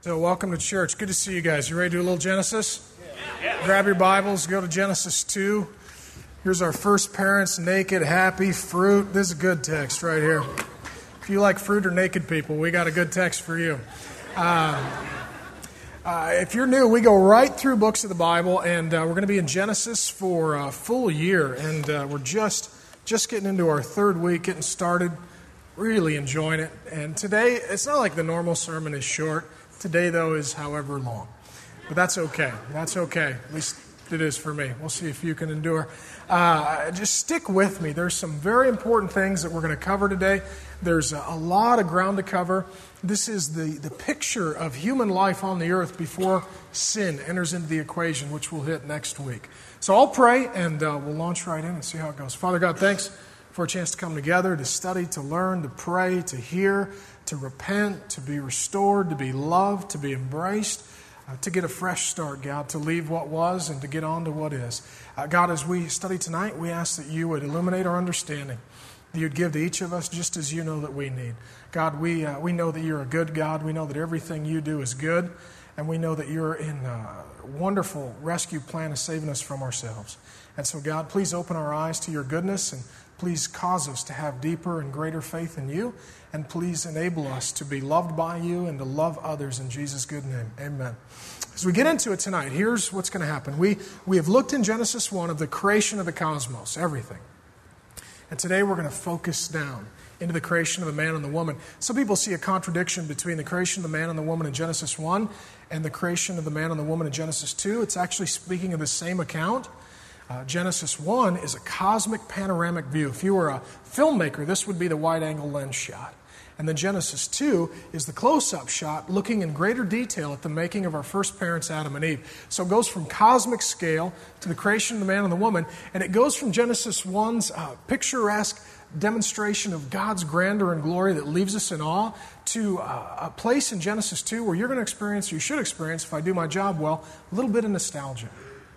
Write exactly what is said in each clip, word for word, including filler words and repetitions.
So welcome to church. Good to see you guys. You ready to do a little Genesis? Yeah. Grab your Bibles, go to Genesis two. Here's our first parents, naked, happy, fruit. This is a good text right here. If you like fruit or naked people, we got a good text for you. Uh, uh, if you're new, we go right through books of the Bible, and uh, we're going to be in Genesis for a full year, and uh, we're just just getting into our third week, getting started, really enjoying it. And today, it's not like the normal sermon is short. Today, though, is however long. But that's okay. That's okay. At least it is for me. We'll see if you can endure. Uh, just stick with me. There's some very important things that we're going to cover today. There's a, a lot of ground to cover. This is the, the picture of human life on the earth before sin enters into the equation, which we'll hit next week. So I'll pray, and uh, we'll launch right in and see how it goes. Father God, thanks for a chance to come together, to study, to learn, to pray, to hear, to repent, to be restored, to be loved, to be embraced, uh, to get a fresh start, God, to leave what was and to get on to what is. Uh, God, as we study tonight, we ask that you would illuminate our understanding, that you'd give to each of us just as you know that we need. God, we uh, we know that you're a good God. We know that everything you do is good, and we know that you're in a wonderful rescue plan of saving us from ourselves. And so, God, please open our eyes to your goodness, and please cause us to have deeper and greater faith in you. And please enable us to be loved by you and to love others in Jesus' good name. Amen. As we get into it tonight, here's what's going to happen. We, we have looked in Genesis one of the creation of the cosmos, everything. And today we're going to focus down into the creation of the man and the woman. Some people see a contradiction between the creation of the man and the woman in Genesis one and the creation of the man and the woman in Genesis two. It's actually speaking of the same account. Uh, Genesis one is a cosmic panoramic view. If you were a filmmaker, this would be the wide-angle lens shot. And then Genesis two is the close-up shot looking in greater detail at the making of our first parents, Adam and Eve. So it goes from cosmic scale to the creation of the man and the woman, and it goes from Genesis one's uh, picturesque demonstration of God's grandeur and glory that leaves us in awe to uh, a place in Genesis two where you're going to experience, or you should experience, if I do my job well, a little bit of nostalgia.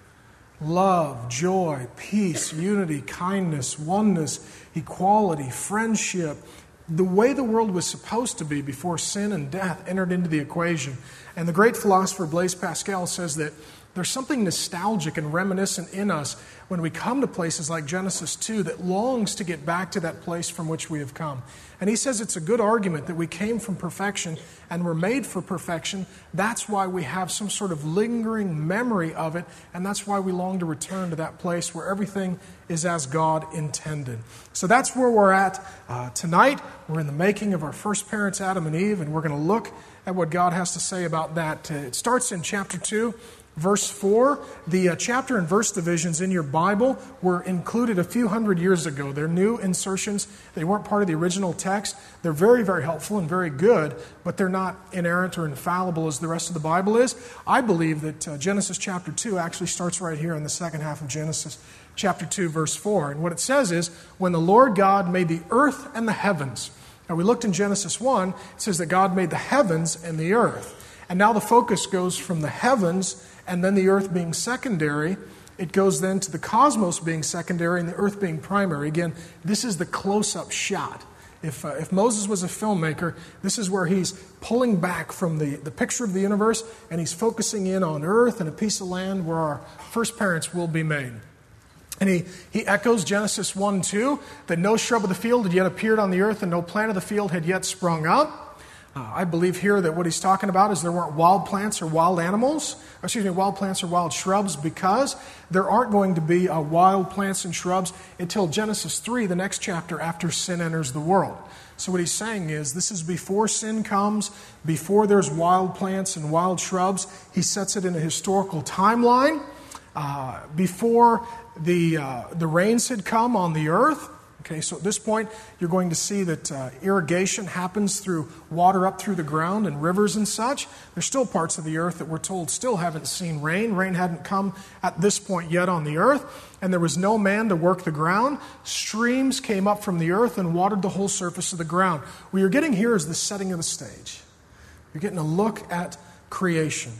Love, joy, peace, unity, kindness, oneness, equality, friendship, the way the world was supposed to be before sin and death entered into the equation. And the great philosopher Blaise Pascal says that there's something nostalgic and reminiscent in us when we come to places like Genesis two that longs to get back to that place from which we have come. And he says it's a good argument that we came from perfection and were made for perfection. That's why we have some sort of lingering memory of it, and that's why we long to return to that place where everything is as God intended. So that's where we're at uh, tonight. We're in the making of our first parents, Adam and Eve, and we're going to look at what God has to say about that. Uh, it starts in chapter two. Verse four, the uh, chapter and verse divisions in your Bible were included a few hundred years ago. They're new insertions. They weren't part of the original text. They're very, very helpful and very good, but they're not inerrant or infallible as the rest of the Bible is. I believe that uh, Genesis chapter two actually starts right here in the second half of Genesis chapter two, verse four. And what it says is, when the Lord God made the earth and the heavens. Now we looked in Genesis one, it says that God made the heavens and the earth. And now the focus goes from the heavens and then the earth being secondary, it goes then to the cosmos being secondary and the earth being primary. Again, this is the close-up shot. If uh, if Moses was a filmmaker, this is where he's pulling back from the, the picture of the universe and he's focusing in on earth and a piece of land where our first parents will be made. And he, he echoes Genesis one two, that no shrub of the field had yet appeared on the earth and no plant of the field had yet sprung up. Uh, I believe here that what he's talking about is there weren't wild plants or wild animals, or excuse me, wild plants or wild shrubs, because there aren't going to be uh, wild plants and shrubs until Genesis three, the next chapter after sin enters the world. So what he's saying is this is before sin comes, before there's wild plants and wild shrubs. He sets it in a historical timeline. Uh, before the uh, the rains had come on the earth. Okay, so at this point, you're going to see that uh, irrigation happens through water up through the ground and rivers and such. There's still parts of the earth that we're told still haven't seen rain. Rain hadn't come at this point yet on the earth, and there was no man to work the ground. Streams came up from the earth and watered the whole surface of the ground. What you're getting here is the setting of the stage. You're getting a look at creation.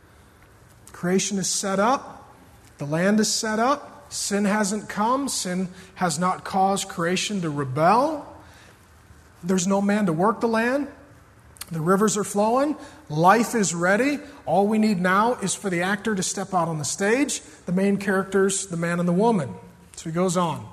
Creation is set up. The land is set up. Sin hasn't come. Sin has not caused creation to rebel. There's no man to work the land. The rivers are flowing. Life is ready. All we need now is for the actor to step out on the stage. The main characters, the man and the woman. So he goes on.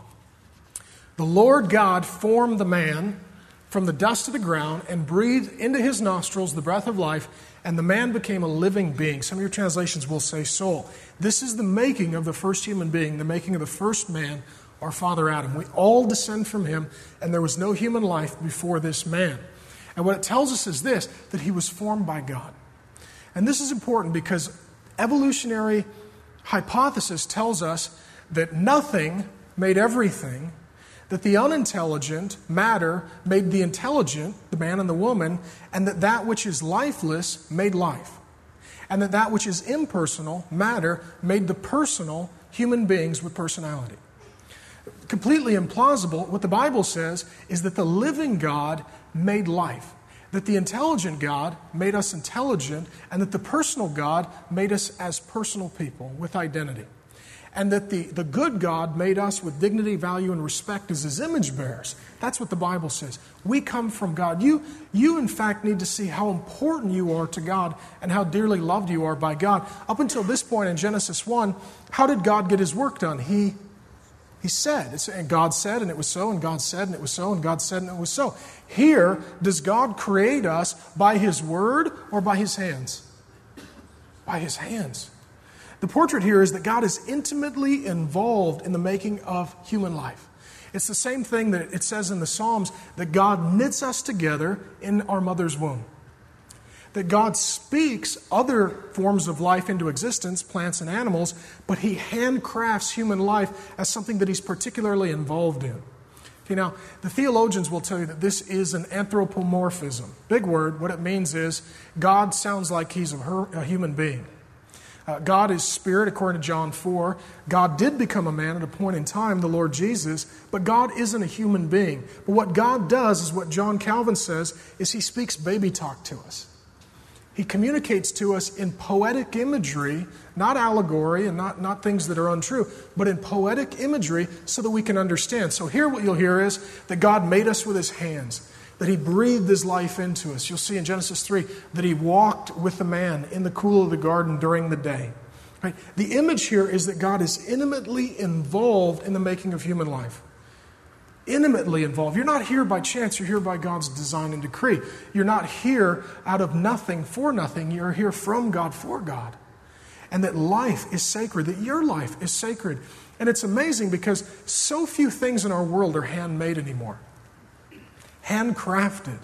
The Lord God formed the man from the dust of the ground and breathed into his nostrils the breath of life, and the man became a living being. Some of your translations will say soul. This is the making of the first human being, the making of the first man, our father Adam. We all descend from him, and there was no human life before this man. And what it tells us is this, that he was formed by God. And this is important because evolutionary hypothesis tells us that nothing made everything, that the unintelligent matter made the intelligent, the man and the woman, and that that which is lifeless made life. And that that which is impersonal, matter, made the personal human beings with personality. Completely implausible, what the Bible says is that the living God made life, that the intelligent God made us intelligent, and that the personal God made us as personal people with identity. And that the, the good God made us with dignity, value, and respect as his image bearers. That's what the Bible says. We come from God. You, you, in fact, need to see how important you are to God and how dearly loved you are by God. Up until this point in Genesis one, how did God get his work done? He, he said. It's, and God said, and it was so, and God said, and it was so, and God said, and it was so. Here, does God create us by his word or by his hands? By his hands. The portrait here is that God is intimately involved in the making of human life. It's the same thing that it says in the Psalms, that God knits us together in our mother's womb. That God speaks other forms of life into existence, plants and animals, but he handcrafts human life as something that he's particularly involved in. Okay, now, the theologians will tell you that this is an anthropomorphism. Big word. What it means is God sounds like he's a, her, a human being. Uh, God is spirit, according to John four. God did become a man at a point in time, the Lord Jesus, but God isn't a human being. But what God does is what John Calvin says, is he speaks baby talk to us. He communicates to us in poetic imagery, not allegory and not, not things that are untrue, but in poetic imagery so that we can understand. So here what you'll hear is that God made us with his hands, that he breathed his life into us. You'll see in Genesis three that he walked with the man in the cool of the garden during the day. Right? The image here is that God is intimately involved in the making of human life. Intimately involved. You're not here by chance. You're here by God's design and decree. You're not here out of nothing for nothing. You're here from God for God. And that life is sacred, that your life is sacred. And it's amazing because so few things in our world are handmade anymore. Handcrafted.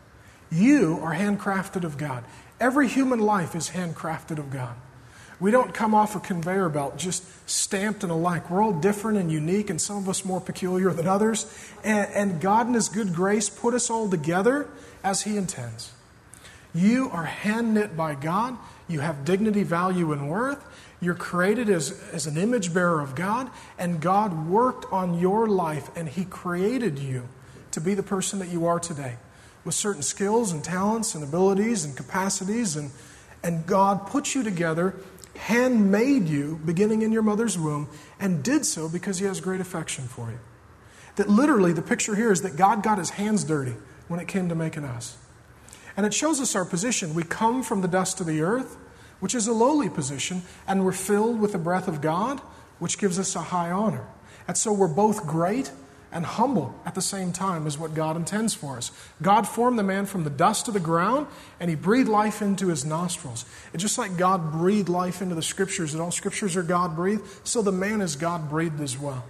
You are handcrafted of God. Every human life is handcrafted of God. We don't come off a conveyor belt just stamped and alike. We're all different and unique, and some of us more peculiar than others. And, and God in his good grace put us all together as he intends. You are hand-knit by God. You have dignity, value, and worth. You're created as, as an image bearer of God, and God worked on your life, and he created you to be the person that you are today, with certain skills and talents and abilities and capacities. And, and God put you together, handmade you, beginning in your mother's womb, and did so because he has great affection for you. That literally, the picture here is that God got his hands dirty when it came to making us. And it shows us our position. We come from the dust of the earth, which is a lowly position, and we're filled with the breath of God, which gives us a high honor. And so we're both great and humble at the same time is what God intends for us. God formed the man from the dust of the ground, and he breathed life into his nostrils. And just like God breathed life into the Scriptures, and all Scriptures are God-breathed, so the man is God-breathed as well.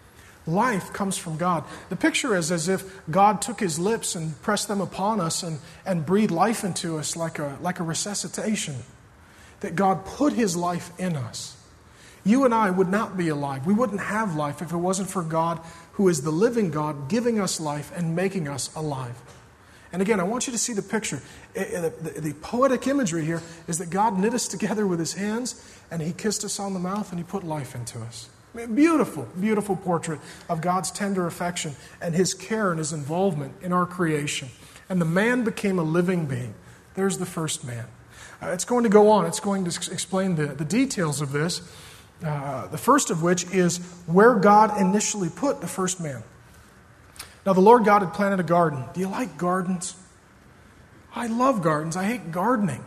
Life comes from God. The picture is as if God took his lips and pressed them upon us and, and breathed life into us like a, like a resuscitation. That God put his life in us. You and I would not be alive. We wouldn't have life if it wasn't for God, who is the living God, giving us life and making us alive. And again, I want you to see the picture. The, the, the poetic imagery here is that God knit us together with his hands, and he kissed us on the mouth, and he put life into us. I mean, beautiful, beautiful portrait of God's tender affection and his care and his involvement in our creation. And the man became a living being. There's the first man. Uh, it's going to go on. It's going to explain the, the details of this. Uh, the first of which is where God initially put the first man. Now, the Lord God had planted a garden. Do you like gardens? I love gardens. I hate gardening.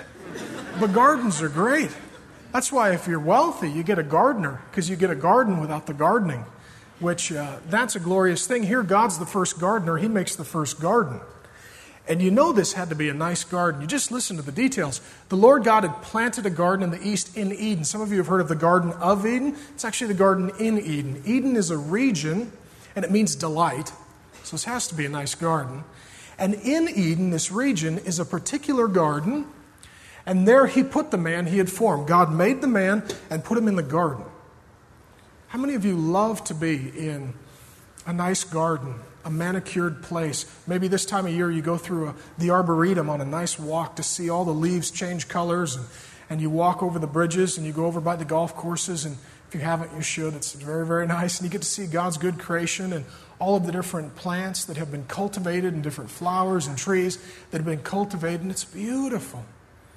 But gardens are great. That's why if you're wealthy, you get a gardener, because you get a garden without the gardening, which uh, that's a glorious thing. Here, God's the first gardener. He makes the first garden. And you know this had to be a nice garden. You just listen to the details. The Lord God had planted a garden in the east in Eden. Some of you have heard of the Garden of Eden. It's actually the garden in Eden. Eden is a region, and it means delight. So this has to be a nice garden. And in Eden, this region, is a particular garden. And there he put the man he had formed. God made the man and put him in the garden. How many of you love to be in a nice garden, a manicured place? Maybe this time of year you go through a, the Arboretum on a nice walk to see all the leaves change colors, and, and you walk over the bridges and you go over by the golf courses, and if you haven't, you should. It's very, very nice. And you get to see God's good creation and all of the different plants that have been cultivated and different flowers and trees that have been cultivated, and it's beautiful.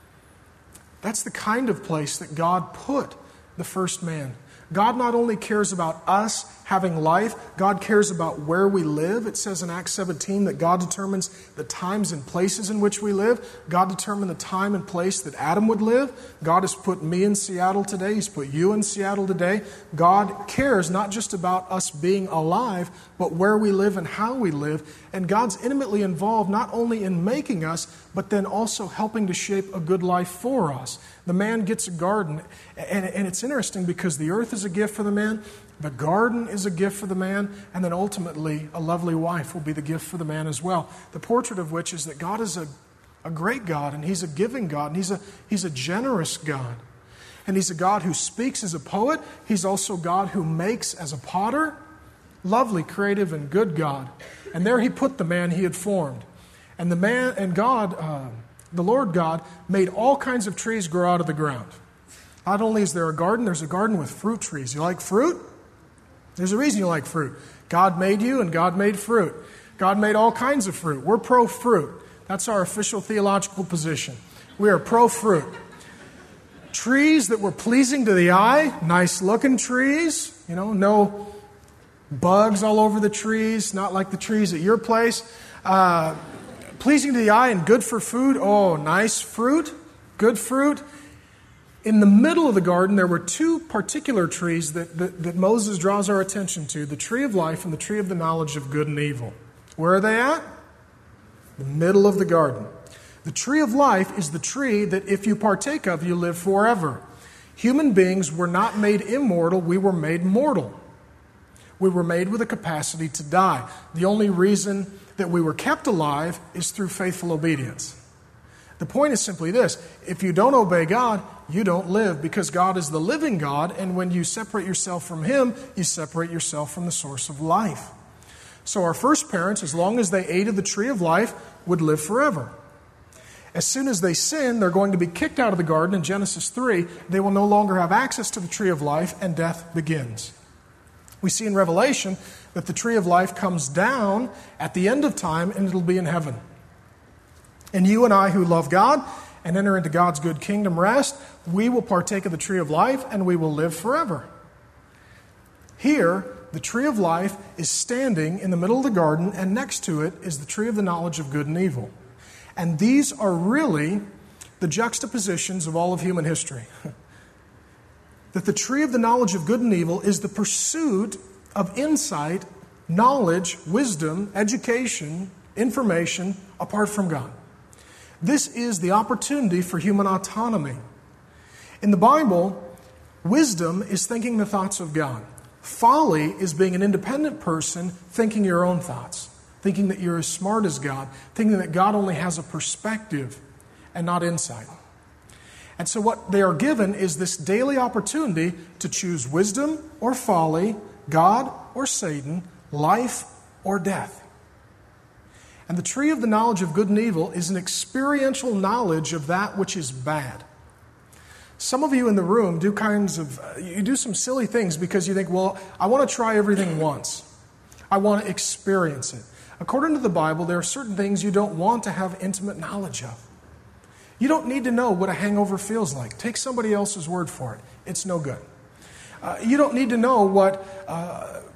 That's the kind of place that God put the first man. God not only cares about us having life, God cares about where we live. It says in Acts seventeen that God determines the times and places in which we live. God determined the time and place that Adam would live. God has put me in Seattle today. He's put you in Seattle today. God cares not just about us being alive, but where we live and how we live. And God's intimately involved not only in making us, but then also helping to shape a good life for us. The man gets a garden, and, and it's interesting because the earth is a gift for the man, the garden is a gift for the man, and then ultimately a lovely wife will be the gift for the man as well. The portrait of which is that God is a, a great God, and He's a giving God, and He's a, He's a generous God. And He's a God who speaks as a poet. He's also God who makes as a potter. Lovely, creative, and good God. And there He put the man He had formed. And the man and God... Uh, The Lord God made all kinds of trees grow out of the ground. Not only is there a garden, there's a garden with fruit trees. You like fruit? There's a reason you like fruit. God made you and God made fruit. God made all kinds of fruit. We're pro-fruit. That's our official theological position. We are pro-fruit. Trees that were pleasing to the eye, nice-looking trees, you know, no bugs all over the trees, not like the trees at your place. Uh... Pleasing to the eye and good for food. Oh, nice fruit, good fruit. In the middle of the garden, there were two particular trees that, that, that Moses draws our attention to, the tree of life and the tree of the knowledge of good and evil. Where are they at? The middle of the garden. The tree of life is the tree that if you partake of, you live forever. Human beings were not made immortal, we were made mortal. We were made with a capacity to die. The only reason that we were kept alive is through faithful obedience. The point is simply this: if you don't obey God, you don't live, because God is the living God, and when you separate yourself from Him, you separate yourself from the source of life. So our first parents, as long as they ate of the tree of life, would live forever. As soon as they sin, they're going to be kicked out of the garden. In Genesis three, they will no longer have access to the tree of life, and death begins. We see in Revelation that the tree of life comes down at the end of time, and it'll be in heaven. And you and I who love God and enter into God's good kingdom rest, we will partake of the tree of life, and we will live forever. Here, the tree of life is standing in the middle of the garden, and next to it is the tree of the knowledge of good and evil. And these are really the juxtapositions of all of human history. That the tree of the knowledge of good and evil is the pursuit of insight, knowledge, wisdom, education, information apart from God. This is the opportunity for human autonomy. In the Bible, wisdom is thinking the thoughts of God. Folly is being an independent person thinking your own thoughts, thinking that you're as smart as God, thinking that God only has a perspective and not insight. And so what they are given is this daily opportunity to choose wisdom or folly, God or Satan, life or death. And the tree of the knowledge of good and evil is an experiential knowledge of that which is bad. Some of you in the room do kinds of, you do some silly things because you think, well, I want to try everything once. I want to experience it. According to the Bible, there are certain things you don't want to have intimate knowledge of. You don't need to know what a hangover feels like. Take somebody else's word for it. It's no good. Uh, you don't need to know what uh,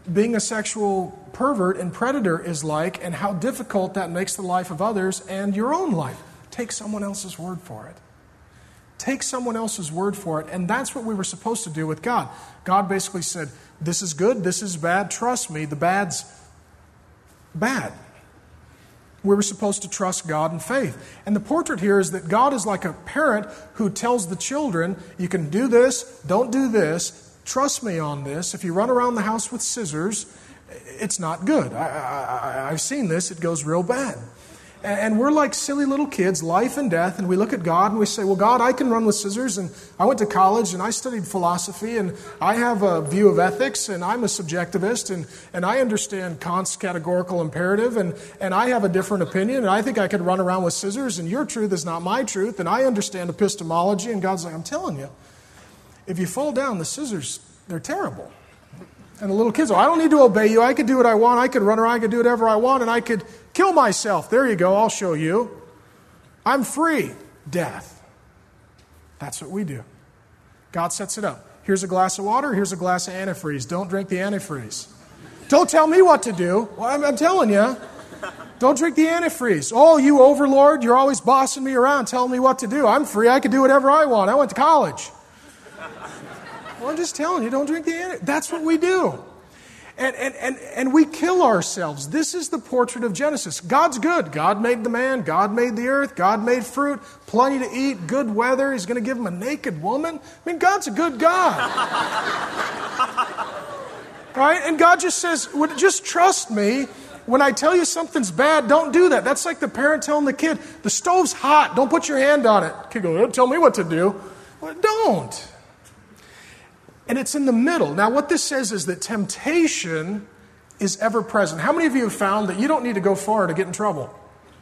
being a sexual pervert and predator is like, and how difficult that makes the life of others and your own life. Take someone else's word for it. Take someone else's word for it. And that's what we were supposed to do with God. God basically said, this is good, this is bad, trust me, the bad's bad. We were supposed to trust God in faith. And the portrait here is that God is like a parent who tells the children, you can do this, don't do this, trust me on this. If you run around the house with scissors, it's not good. I, I, I've seen this, it goes real bad. And we're like silly little kids, life and death, and we look at God and we say, well, God, I can run with scissors, and I went to college and I studied philosophy, and I have a view of ethics, and I'm a subjectivist, and, and I understand Kant's categorical imperative, and, and I have a different opinion, and I think I could run around with scissors, and your truth is not my truth, and I understand epistemology. And God's like, I'm telling you, if you fall down, the scissors, they're terrible. And the little kids, oh, I don't need to obey you. I could do what I want. I could run around. I could do whatever I want. And I could kill myself. There you go. I'll show you. I'm free. Death. That's what we do. God sets it up. Here's a glass of water. Here's a glass of antifreeze. Don't drink the antifreeze. Don't tell me what to do. Well, I'm, I'm telling you. Don't drink the antifreeze. Oh, you overlord. You're always bossing me around, telling me what to do. I'm free. I can do whatever I want. I went to college. Well, I'm just telling you, don't drink the antifreeze. That's what we do. And, and, and, and we kill ourselves. This is the portrait of Genesis. God's good. God made the man. God made the earth. God made fruit. Plenty to eat. Good weather. He's going to give him a naked woman. I mean, God's a good God. Right? And God just says, just trust me. When I tell you something's bad, don't do that. That's like the parent telling the kid, the stove's hot. Don't put your hand on it. Kid goes, don't tell me what to do. Well, don't. And it's in the middle. Now, what this says is that temptation is ever present. How many of you have found that you don't need to go far to get in trouble?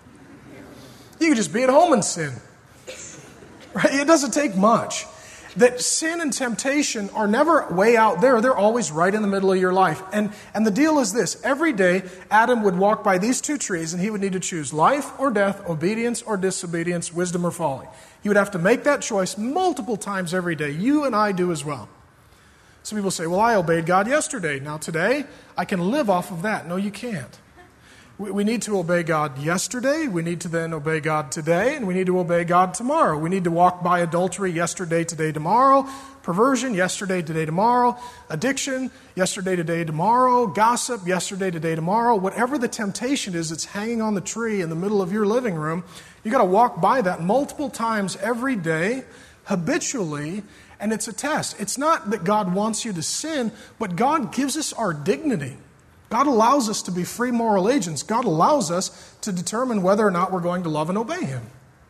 You can just be at home and sin. Right? It doesn't take much. That sin and temptation are never way out there. They're always right in the middle of your life. And, and the deal is this. Every day, Adam would walk by these two trees, and he would need to choose life or death, obedience or disobedience, wisdom or folly. He would have to make that choice multiple times every day. You and I do as well. Some people say, well, I obeyed God yesterday. Now today, I can live off of that. No, you can't. We, we need to obey God yesterday. We need to then obey God today. And we need to obey God tomorrow. We need to walk by adultery yesterday, today, tomorrow. Perversion, yesterday, today, tomorrow. Addiction, yesterday, today, tomorrow. Gossip, yesterday, today, tomorrow. Whatever the temptation is that's hanging on the tree in the middle of your living room, you got to walk by that multiple times every day, habitually. And it's a test. It's not that God wants you to sin, but God gives us our dignity. God allows us to be free moral agents. God allows us to determine whether or not we're going to love and obey Him.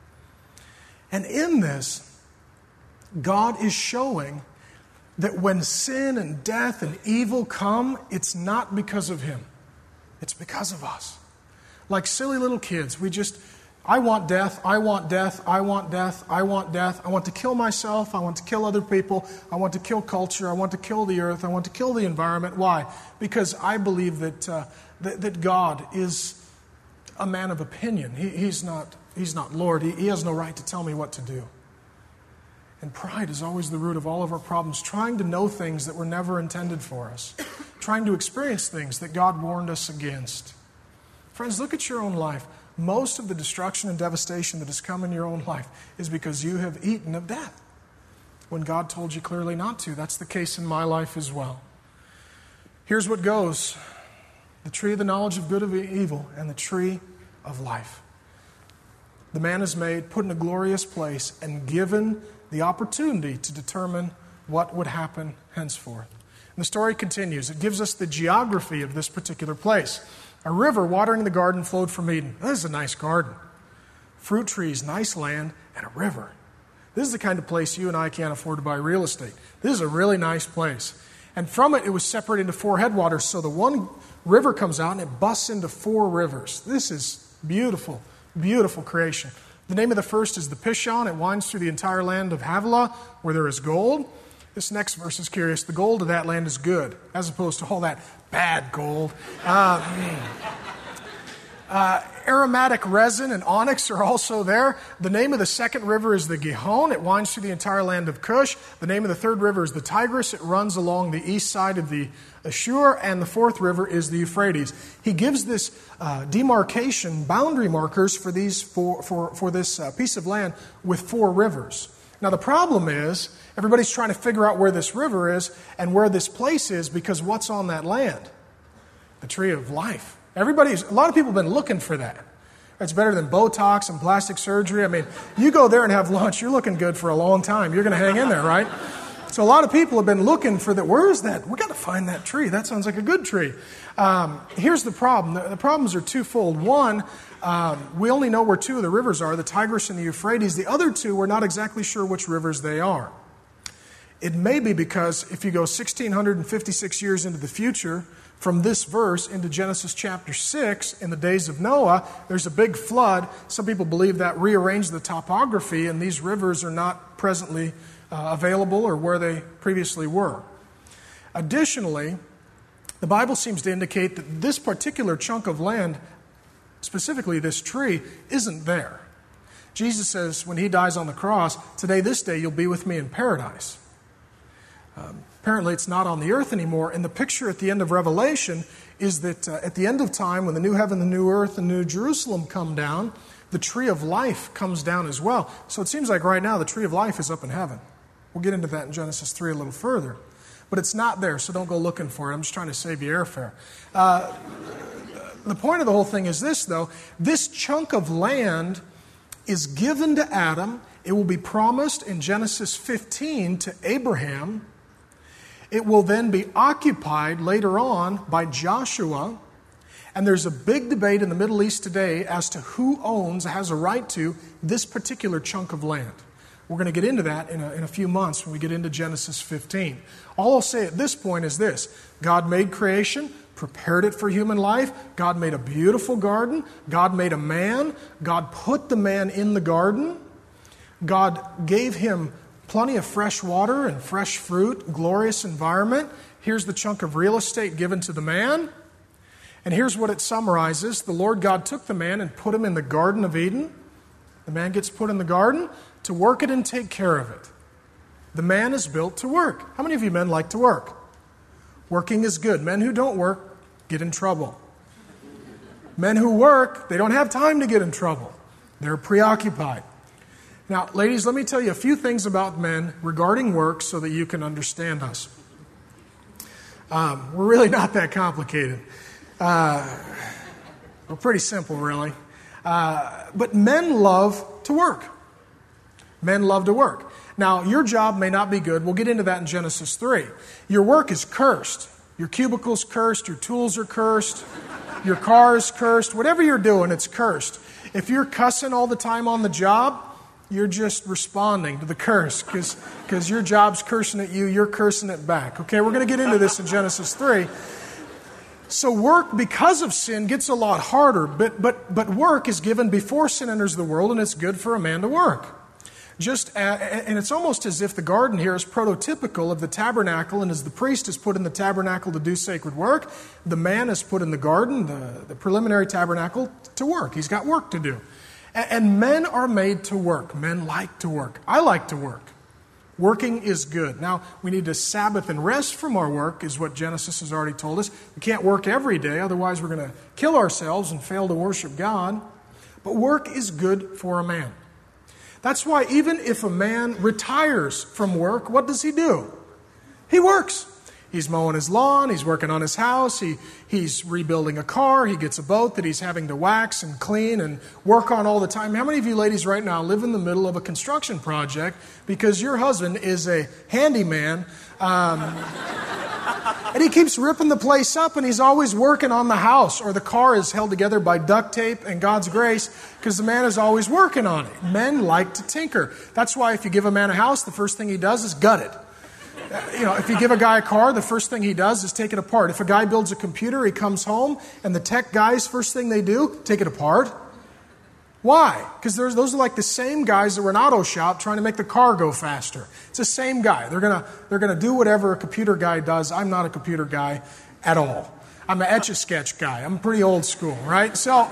And in this, God is showing that when sin and death and evil come, it's not because of Him. It's because of us. Like silly little kids, we just... I want death, I want death, I want death, I want death. I want to kill myself, I want to kill other people, I want to kill culture, I want to kill the earth, I want to kill the environment. Why? Because I believe that uh, that, that God is a man of opinion. He, he's not He's not Lord. He, he has no right to tell me what to do. And pride is always the root of all of our problems, trying to know things that were never intended for us, trying to experience things that God warned us against. Friends, look at your own life. Most of the destruction and devastation that has come in your own life is because you have eaten of death when God told you clearly not to. That's the case in my life as well. Here's what goes. The tree of the knowledge of good and evil and the tree of life. The man is made, put in a glorious place, and given the opportunity to determine what would happen henceforth. And the story continues. It gives us the geography of this particular place. A river watering the garden flowed from Eden. This is a nice garden. Fruit trees, nice land, and a river. This is the kind of place you and I can't afford to buy real estate. This is a really nice place. And from it, it was separated into four headwaters. So the one river comes out and it busts into four rivers. This is beautiful, beautiful creation. The name of the first is the Pishon. It winds through the entire land of Havilah, where there is gold. This next verse is curious. The gold of that land is good, as opposed to all that bad gold. Uh, Uh, aromatic resin and onyx are also there. The name of the second river is the Gihon. It winds through the entire land of Cush. The name of the third river is the Tigris. It runs along the east side of the Ashur. And the fourth river is the Euphrates. He gives this uh, demarcation, boundary markers for, these four, for, for this uh, piece of land with four rivers. Now the problem is, everybody's trying to figure out where this river is and where this place is, because what's on that land? The tree of life. Everybody's, a lot of people have been looking for that. It's better than Botox and plastic surgery. I mean, you go there and have lunch, you're looking good for a long time. You're going to hang in there, right? So a lot of people have been looking for that. Where is that? We've got to find that tree. That sounds like a good tree. Um, here's the problem. The, the problems are twofold. One, um, we only know where two of the rivers are, the Tigris and the Euphrates. The other two, we're not exactly sure which rivers they are. It may be because if you go one thousand six hundred fifty-six years into the future, from this verse into Genesis chapter six, in the days of Noah, there's a big flood. Some people believe that rearranged the topography, and these rivers are not presently uh, available or where they previously were. Additionally, the Bible seems to indicate that this particular chunk of land, specifically this tree, isn't there. Jesus says when he dies on the cross, "Today, this day, you'll be with me in paradise." Um, apparently it's not on the earth anymore, and the picture at the end of Revelation is that uh, at the end of time, when the new heaven, the new earth, and the new Jerusalem come down, the tree of life comes down as well. So it seems like right now the tree of life is up in heaven. We'll get into that in Genesis three a little further. But it's not there, so don't go looking for it. I'm just trying to save you airfare. Uh, the point of the whole thing is this, though. This chunk of land is given to Adam. It will be promised in Genesis fifteen to Abraham. It will then be occupied later on by Joshua. And there's a big debate in the Middle East today as to who owns, has a right to, this particular chunk of land. We're going to get into that in a, in a few months when we get into Genesis fifteen. All I'll say at this point is this. God made creation, prepared it for human life. God made a beautiful garden. God made a man. God put the man in the garden. God gave him plenty of fresh water and fresh fruit, glorious environment. Here's the chunk of real estate given to the man. And here's what it summarizes. The Lord God took the man and put him in the Garden of Eden. The man gets put in the garden to work it and take care of it. The man is built to work. How many of you men like to work? Working is good. Men who don't work get in trouble. Men who work, they don't have time to get in trouble. They're preoccupied. Now, ladies, let me tell you a few things about men regarding work so that you can understand us. Um, we're really not that complicated. Uh, we're pretty simple, really. Uh, but men love to work. Men love to work. Now, your job may not be good. We'll get into that in Genesis three. Your work is cursed. Your cubicle's cursed. Your tools are cursed. Your car is cursed. Whatever you're doing, it's cursed. If you're cussing all the time on the job, you're just responding to the curse because because your job's cursing at you, you're cursing it back. Okay, we're going to get into this in Genesis three. So work, because of sin, gets a lot harder, but but but work is given before sin enters the world, and it's good for a man to work. Just uh, and it's almost as if the garden here is prototypical of the tabernacle, and as the priest is put in the tabernacle to do sacred work, the man is put in the garden, the, the preliminary tabernacle, to work. He's got work to do. And men are made to work. Men like to work. I like to work. Working is good. Now, we need to Sabbath and rest from our work, is what Genesis has already told us. We can't work every day, otherwise we're going to kill ourselves and fail to worship God. But work is good for a man. That's why even if a man retires from work, what does he do? He works. He's mowing his lawn, he's working on his house, he, he's rebuilding a car, he gets a boat that he's having to wax and clean and work on all the time. How many of you ladies right now live in the middle of a construction project because your husband is a handyman um, and he keeps ripping the place up and he's always working on the house, or the car is held together by duct tape and God's grace because the man is always working on it. Men like to tinker. That's why if you give a man a house, the first thing he does is gut it. You know, if you give a guy a car, the first thing he does is take it apart. If a guy builds a computer, he comes home, and the tech guys, first thing they do, take it apart. Why? Because those are like the same guys that were in auto shop trying to make the car go faster. It's the same guy. They're gonna they're gonna do whatever a computer guy does. I'm not a computer guy at all. I'm an Etch-a-Sketch guy. I'm pretty old school, right? So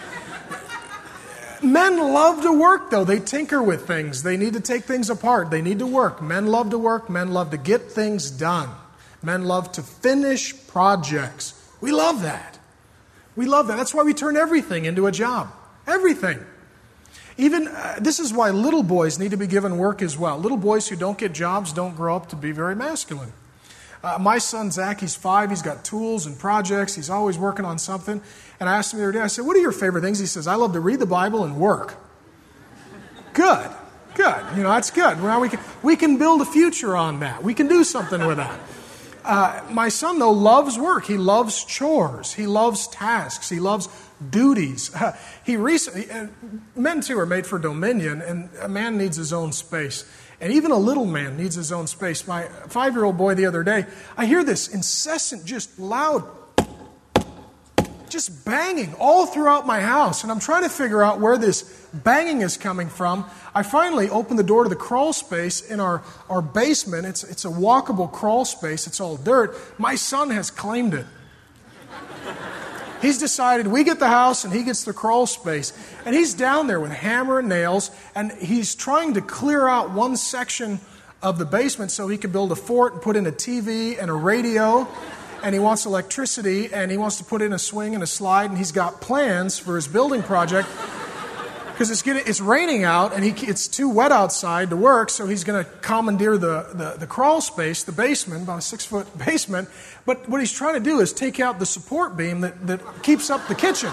men love to work, though. They tinker with things. They need to take things apart. They need to work. Men love to work. Men love to get things done. Men love to finish projects. We love that. We love that. That's why we turn everything into a job. Everything. Even, uh, this is why little boys need to be given work as well. Little boys who don't get jobs don't grow up to be very masculine. Uh, my son, Zach, he's five. He's got tools and projects. He's always working on something. And I asked him the other day, I said, what are your favorite things? He says, I love to read the Bible and work. Good. Good. You know, that's good. Well, we can, we can build a future on that. We can do something with that. Uh, my son, though, loves work. He loves chores. He loves tasks. He loves duties. Uh, he recently, uh, men too are made for dominion, and a man needs his own space. And even a little man needs his own space. My five-year-old boy the other day, I hear this incessant, just loud, just banging all throughout my house. And I'm trying to figure out where this banging is coming from. I finally opened the door to the crawl space in our, our basement. It's, it's a walkable crawl space. It's all dirt. My son has claimed it. He's decided we get the house and he gets the crawl space. And he's down there with hammer and nails, and he's trying to clear out one section of the basement so he can build a fort and put in a T V and a radio. And he wants electricity, and he wants to put in a swing and a slide, and he's got plans for his building project because it's getting, it's raining out, and he, it's too wet outside to work, so he's going to commandeer the, the, the crawl space, the basement, about a six-foot basement. But what he's trying to do is take out the support beam that, that keeps up the kitchen.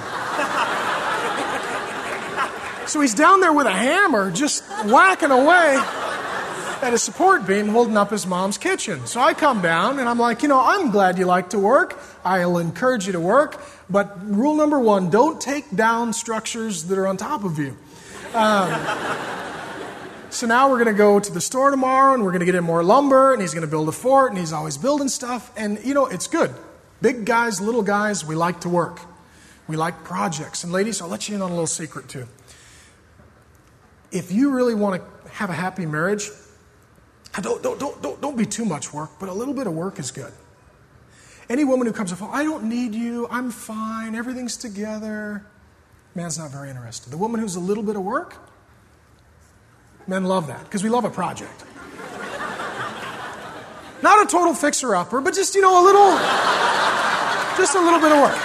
So he's down there with a hammer just whacking away at a support beam holding up his mom's kitchen. So I come down and I'm like, you know, I'm glad you like to work. I'll encourage you to work. But rule number one, don't take down structures that are on top of you. Um, so now we're going to go to the store tomorrow and we're going to get him more lumber, and he's going to build a fort, and he's always building stuff. And, you know, it's good. Big guys, little guys, we like to work. We like projects. And ladies, I'll let you in on a little secret too. If you really want to have a happy marriage, Don't, don't, don't, don't, don't be too much work, but a little bit of work is good. Any woman who comes up, I don't need you, I'm fine, everything's together, man's not very interested. The woman who's a little bit of work, men love that, because we love a project. Not a total fixer-upper, but just, you know, a little, just a little bit of work.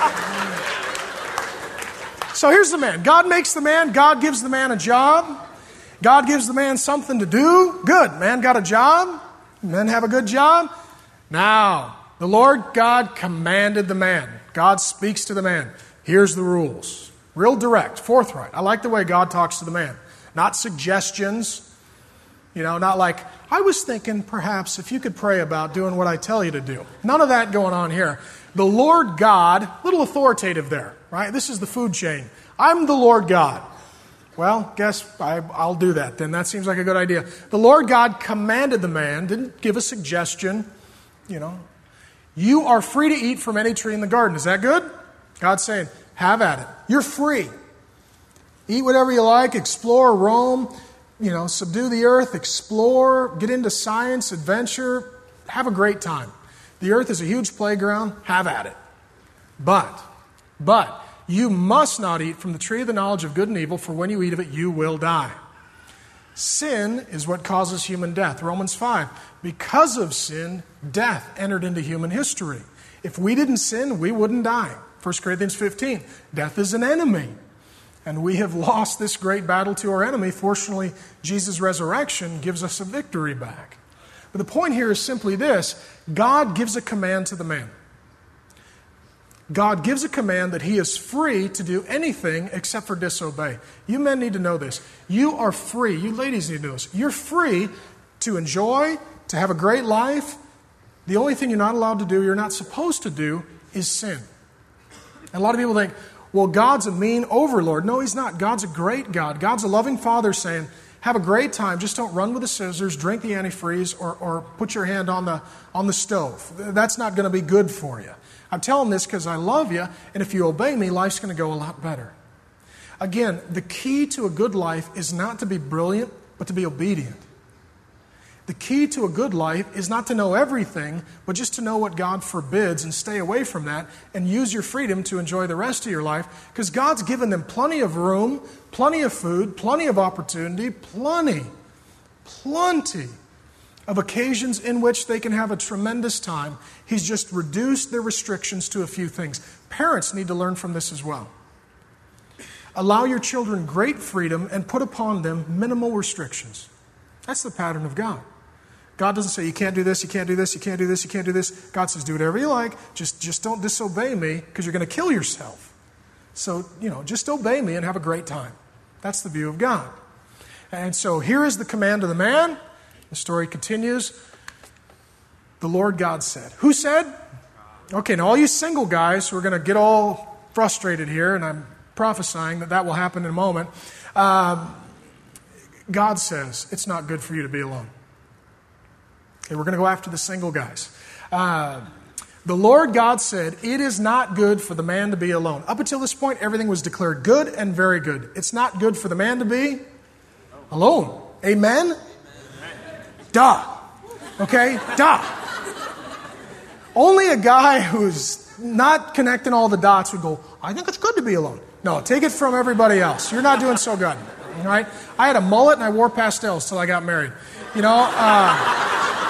So here's the man. God makes the man, God gives the man a job. God gives the man something to do. Good. Man got a job. Men have a good job. Now, the Lord God commanded the man. God speaks to the man. Here's the rules. Real direct, forthright. I like the way God talks to the man. Not suggestions. You know, not like, I was thinking perhaps if you could pray about doing what I tell you to do. None of that going on here. The Lord God, little authoritative there, right? This is the food chain. I'm the Lord God. Well, guess I, I'll do that then. That seems like a good idea. The Lord God commanded the man, didn't give a suggestion, you know. You are free to eat from any tree in the garden. Is that good? God's saying, have at it. You're free. Eat whatever you like, explore, roam, you know, subdue the earth, explore, get into science, adventure, have a great time. The earth is a huge playground. Have at it. But, but, you must not eat from the tree of the knowledge of good and evil, for when you eat of it, you will die. Sin is what causes human death. Romans five. Because of sin, death entered into human history. If we didn't sin, we wouldn't die. First Corinthians fifteen. Death is an enemy. And we have lost this great battle to our enemy. Fortunately, Jesus' resurrection gives us a victory back. But the point here is simply this. God gives a command to the man. God gives a command that he is free to do anything except for disobey. You men need to know this. You are free. You ladies need to know this. You're free to enjoy, to have a great life. The only thing you're not allowed to do, you're not supposed to do, is sin. And a lot of people think, well, God's a mean overlord. No, he's not. God's a great God. God's a loving father saying, have a great time. Just don't run with the scissors, drink the antifreeze, or, or put your hand on the, on the stove. That's not going to be good for you. I'm telling this because I love you, and if you obey me, life's going to go a lot better. Again, the key to a good life is not to be brilliant, but to be obedient. The key to a good life is not to know everything, but just to know what God forbids and stay away from that and use your freedom to enjoy the rest of your life, because God's given them plenty of room, plenty of food, plenty of opportunity, plenty, plenty of occasions in which they can have a tremendous time. He's just reduced their restrictions to a few things. Parents need to learn from this as well. Allow your children great freedom and put upon them minimal restrictions. That's the pattern of God. God doesn't say, you can't do this, you can't do this, you can't do this, you can't do this. God says, do whatever you like. Just, just don't disobey me, because you're going to kill yourself. So, you know, just obey me and have a great time. That's the view of God. And so here is the command of the man. The story continues. The Lord God said. Who said? Okay, now all you single guys who are going to get all frustrated here, and I'm prophesying that that will happen in a moment. Um, God says it's not good for you to be alone. Okay, we're going to go after the single guys. Uh, the Lord God said, it is not good for the man to be alone. Up until this point, everything was declared good and very good. It's not good for the man to be alone. Amen? Amen. Duh. Okay? Duh. Only a guy who's not connecting all the dots would go, I think it's good to be alone. No, take it from everybody else. You're not doing so good. All right? I had a mullet and I wore pastels till I got married. You know, uh,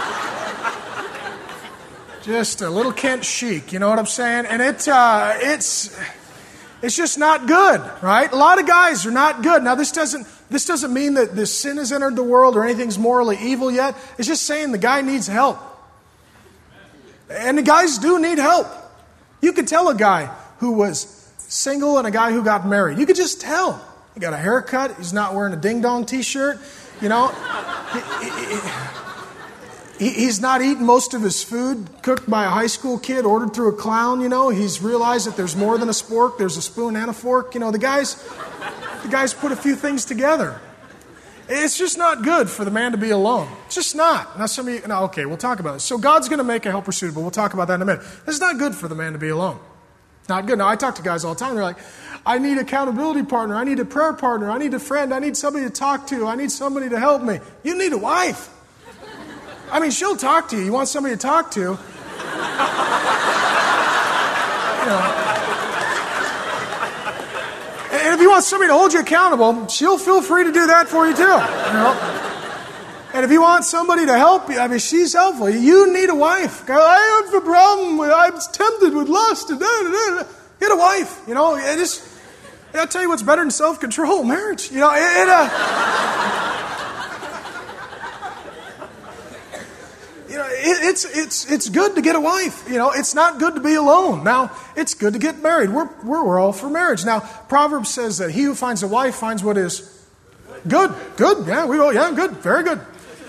just a little Kent chic, you know what I'm saying? And it, uh, it's, it's just not good, right? A lot of guys are not good. Now, this doesn't, this doesn't mean that this sin has entered the world or anything's morally evil yet. It's just saying the guy needs help. And the guys do need help. You could tell a guy who was single and a guy who got married. You could just tell. He got a haircut. He's not wearing a ding-dong t-shirt. You know, he, he, he, he's not eating most of his food cooked by a high school kid, ordered through a clown. You know, he's realized that there's more than a spork. There's a spoon and a fork. You know, the guys, the guys put a few things together. It's just not good for the man to be alone. It's just not. Now, some of you, now, okay, we'll talk about it. So God's going to make a helper suitable. We'll talk about that in a minute. It's not good for the man to be alone. Not good. Now, I talk to guys all the time. They're like, I need an accountability partner. I need a prayer partner. I need a friend. I need somebody to talk to. I need somebody to help me. You need a wife. I mean, she'll talk to you. You want somebody to talk to. You know. And if you want somebody to hold you accountable, she'll feel free to do that for you too. You know? And if you want somebody to help you, I mean, she's helpful. You need a wife. I have a problem with, I'm tempted with lust. And da, da, da. Get a wife. You know, it just, I'll tell you what's better than self-control, marriage. You know, it, it uh, you know, it, it's it's it's good to get a wife. You know, it's not good to be alone. Now, it's good to get married. We're we're, we're all for marriage. Now, Proverbs says that he who finds a wife finds what is good. Good. Yeah, we all, yeah, good. Very good.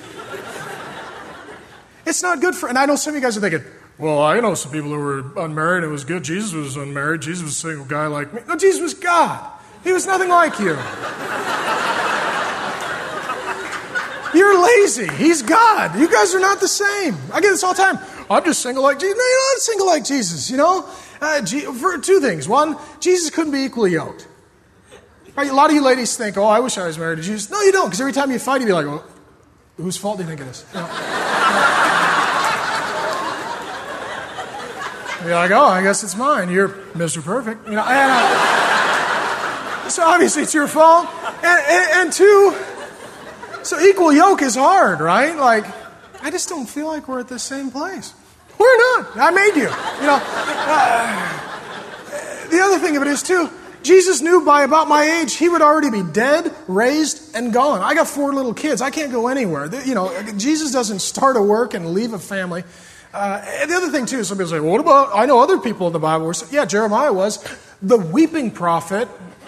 It's not good for, and I know some of you guys are thinking, well, I know some people who were unmarried. It was good. Jesus was unmarried. Jesus was a single guy like me. No, Jesus was God. He was nothing like you. You're lazy. He's God. You guys are not the same. I get this all the time. I'm just single like Jesus. No, you're not single like Jesus, you know? Uh, for two things. One, Jesus couldn't be equally yoked. Right? A lot of you ladies think, oh, I wish I was married to Jesus. No, you don't, because every time you fight, you'd be like, well, whose fault do you think it is? You know? You're like, oh, I guess it's mine. You're Mister Perfect. You know, and, uh, so obviously it's your fault. And, and, and two, so equal yoke is hard, right? Like, I just don't feel like we're at the same place. We're not. I made you. You know. Uh, the other thing of it is, too, Jesus knew by about my age he would already be dead, raised, and gone. I got four little kids. I can't go anywhere. You know, Jesus doesn't start a work and leave a family. Uh, and the other thing, too, some people say, well, what about, I know other people in the Bible were, yeah, Jeremiah was the weeping prophet.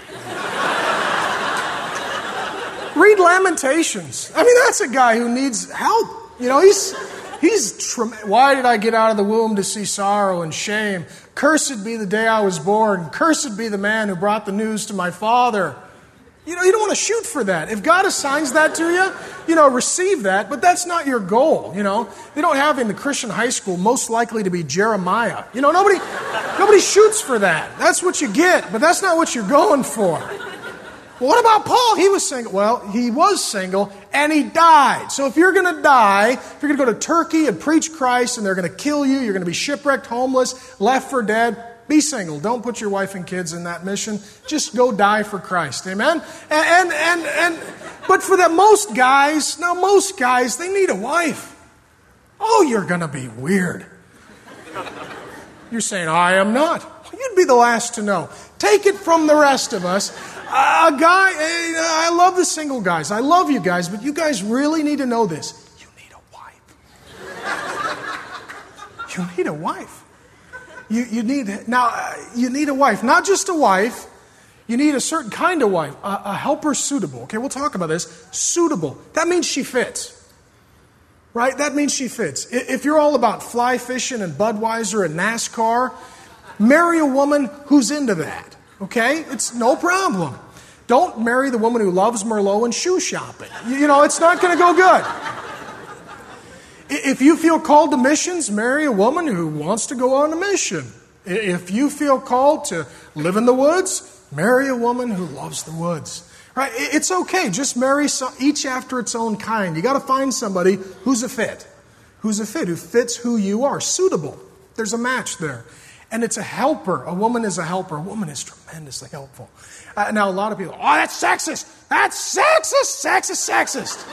Read Lamentations. I mean, that's a guy who needs help. You know, he's, he's, trem- why did I get out of the womb to see sorrow and shame? Cursed be the day I was born. Cursed be the man who brought the news to my father. You know, you don't want to shoot for that. If God assigns that to you, you know, receive that, but that's not your goal, you know. They don't have in the Christian high school most likely to be Jeremiah. You know, nobody nobody shoots for that. That's what you get, but that's not what you're going for. Well, what about Paul? He was single. Well, he was single and he died. So if you're going to die, if you're going to go to Turkey and preach Christ and they're going to kill you, you're going to be shipwrecked, homeless, left for dead, be single. Don't put your wife and kids in that mission. Just go die for Christ. Amen? And, and, and, and but for the most guys, now most guys, they need a wife. Oh, you're going to be weird. You're saying, I am not. You'd be the last to know. Take it from the rest of us. A guy, I love the single guys. I love you guys, but you guys really need to know this. You need a wife. You need a wife. You, you need, now, you need a wife. Not just a wife. You need a certain kind of wife. A, a helper suitable. Okay, we'll talk about this. Suitable. That means she fits. Right? That means she fits. If you're all about fly fishing and Budweiser and NASCAR, marry a woman who's into that. Okay? It's no problem. Don't marry the woman who loves Merlot and shoe shopping. You know, it's not going to go good. If you feel called to missions, marry a woman who wants to go on a mission. If you feel called to live in the woods, marry a woman who loves the woods. Right? It's okay. Just marry each after its own kind. You got to find somebody who's a fit. Who's a fit, who fits who you are. Suitable. There's a match there. And it's a helper. A woman is a helper. A woman is tremendously helpful. Uh, now, a lot of people, oh, that's sexist. That's sexist, sexist, sexist.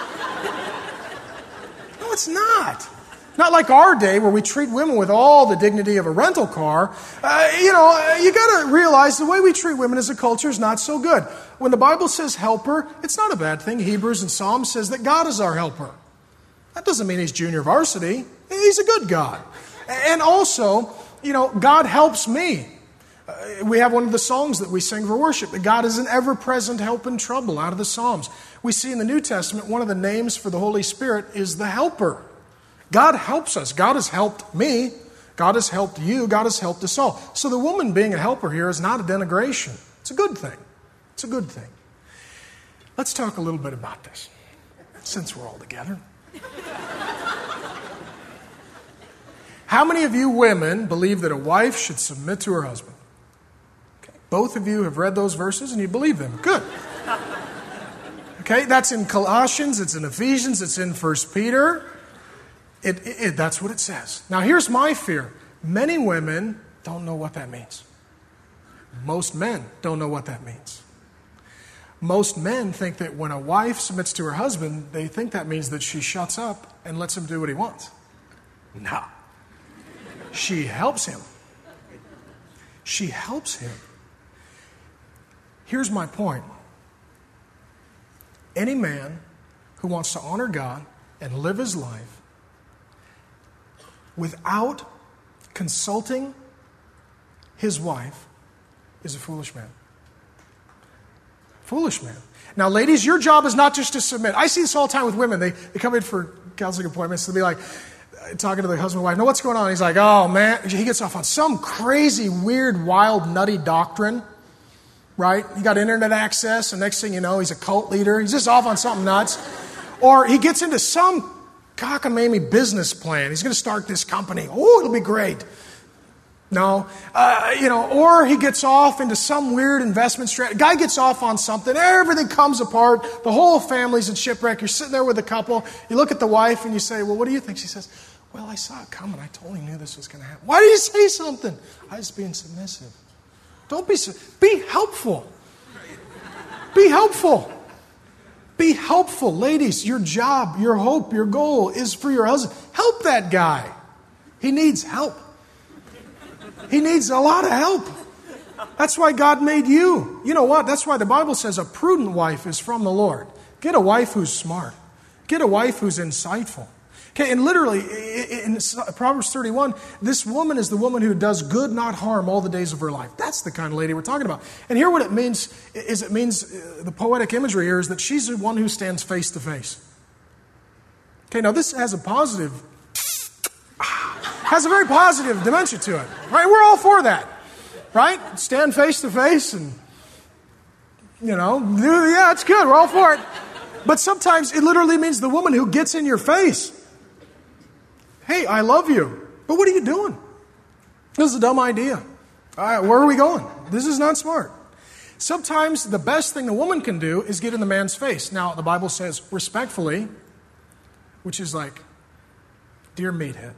No, it's not. Not like our day where we treat women with all the dignity of a rental car. Uh, you know, you got to realize the way we treat women as a culture is not so good. When the Bible says helper, it's not a bad thing. Hebrews and Psalms says that God is our helper. That doesn't mean he's junior varsity. He's a good God. And also, you know, God helps me. Uh, we have one of the songs that we sing for worship, that God is an ever-present help in trouble, out of the Psalms. We see in the New Testament, one of the names for the Holy Spirit is the helper. God helps us. God has helped me. God has helped you. God has helped us all. So the woman being a helper here is not a denigration. It's a good thing. It's a good thing. Let's talk a little bit about this, since we're all together. How many of you women believe that a wife should submit to her husband? Okay. Both of you have read those verses and you believe them. Good. Okay, that's in Colossians, it's in Ephesians, it's in First Peter. It, it, it, that's what it says. Now, here's my fear. Many women don't know what that means. Most men don't know what that means. Most men think that when a wife submits to her husband, they think that means that she shuts up and lets him do what he wants. No. She helps him. She helps him. Here's my point. Any man who wants to honor God and live his life without consulting his wife is a foolish man. Foolish man. Now, ladies, your job is not just to submit. I see this all the time with women. They, they come in for counseling appointments. They'll be like, talking to the husband and wife, no, what's going on? He's like, oh, man. He gets off on some crazy, weird, wild, nutty doctrine, right? He got internet access, and next thing you know, he's a cult leader. He's just off on something nuts. Or he gets into some cockamamie business plan. He's going to start this company. Oh, it'll be great. No. Uh, you know, or he gets off into some weird investment strategy. Guy gets off on something. Everything comes apart. The whole family's in shipwreck. You're sitting there with a couple. You look at the wife and you say, well, what do you think? She says, well, I saw it coming. I totally knew this was going to happen. Why did you say something? I was being submissive. Don't be, be helpful. Be helpful. Be helpful. Ladies, your job, your hope, your goal is for your husband. Help that guy. He needs help. He needs a lot of help. That's why God made you. You know what? That's why the Bible says a prudent wife is from the Lord. Get a wife who's smart. Get a wife who's insightful. Okay, and literally, in Proverbs thirty-one, this woman is the woman who does good, not harm, all the days of her life. That's the kind of lady we're talking about. And here what it means is it means, the poetic imagery here is that she's the one who stands face to face. Okay, now this has a positive, has a very positive dimension to it. Right? We're all for that. Right? Stand face to face and, you know, yeah, it's good. We're all for it. But sometimes it literally means the woman who gets in your face. Hey, I love you. But what are you doing? This is a dumb idea. All right, where are we going? This is not smart. Sometimes the best thing the woman can do is get in the man's face. Now, the Bible says respectfully, which is like, dear meathead.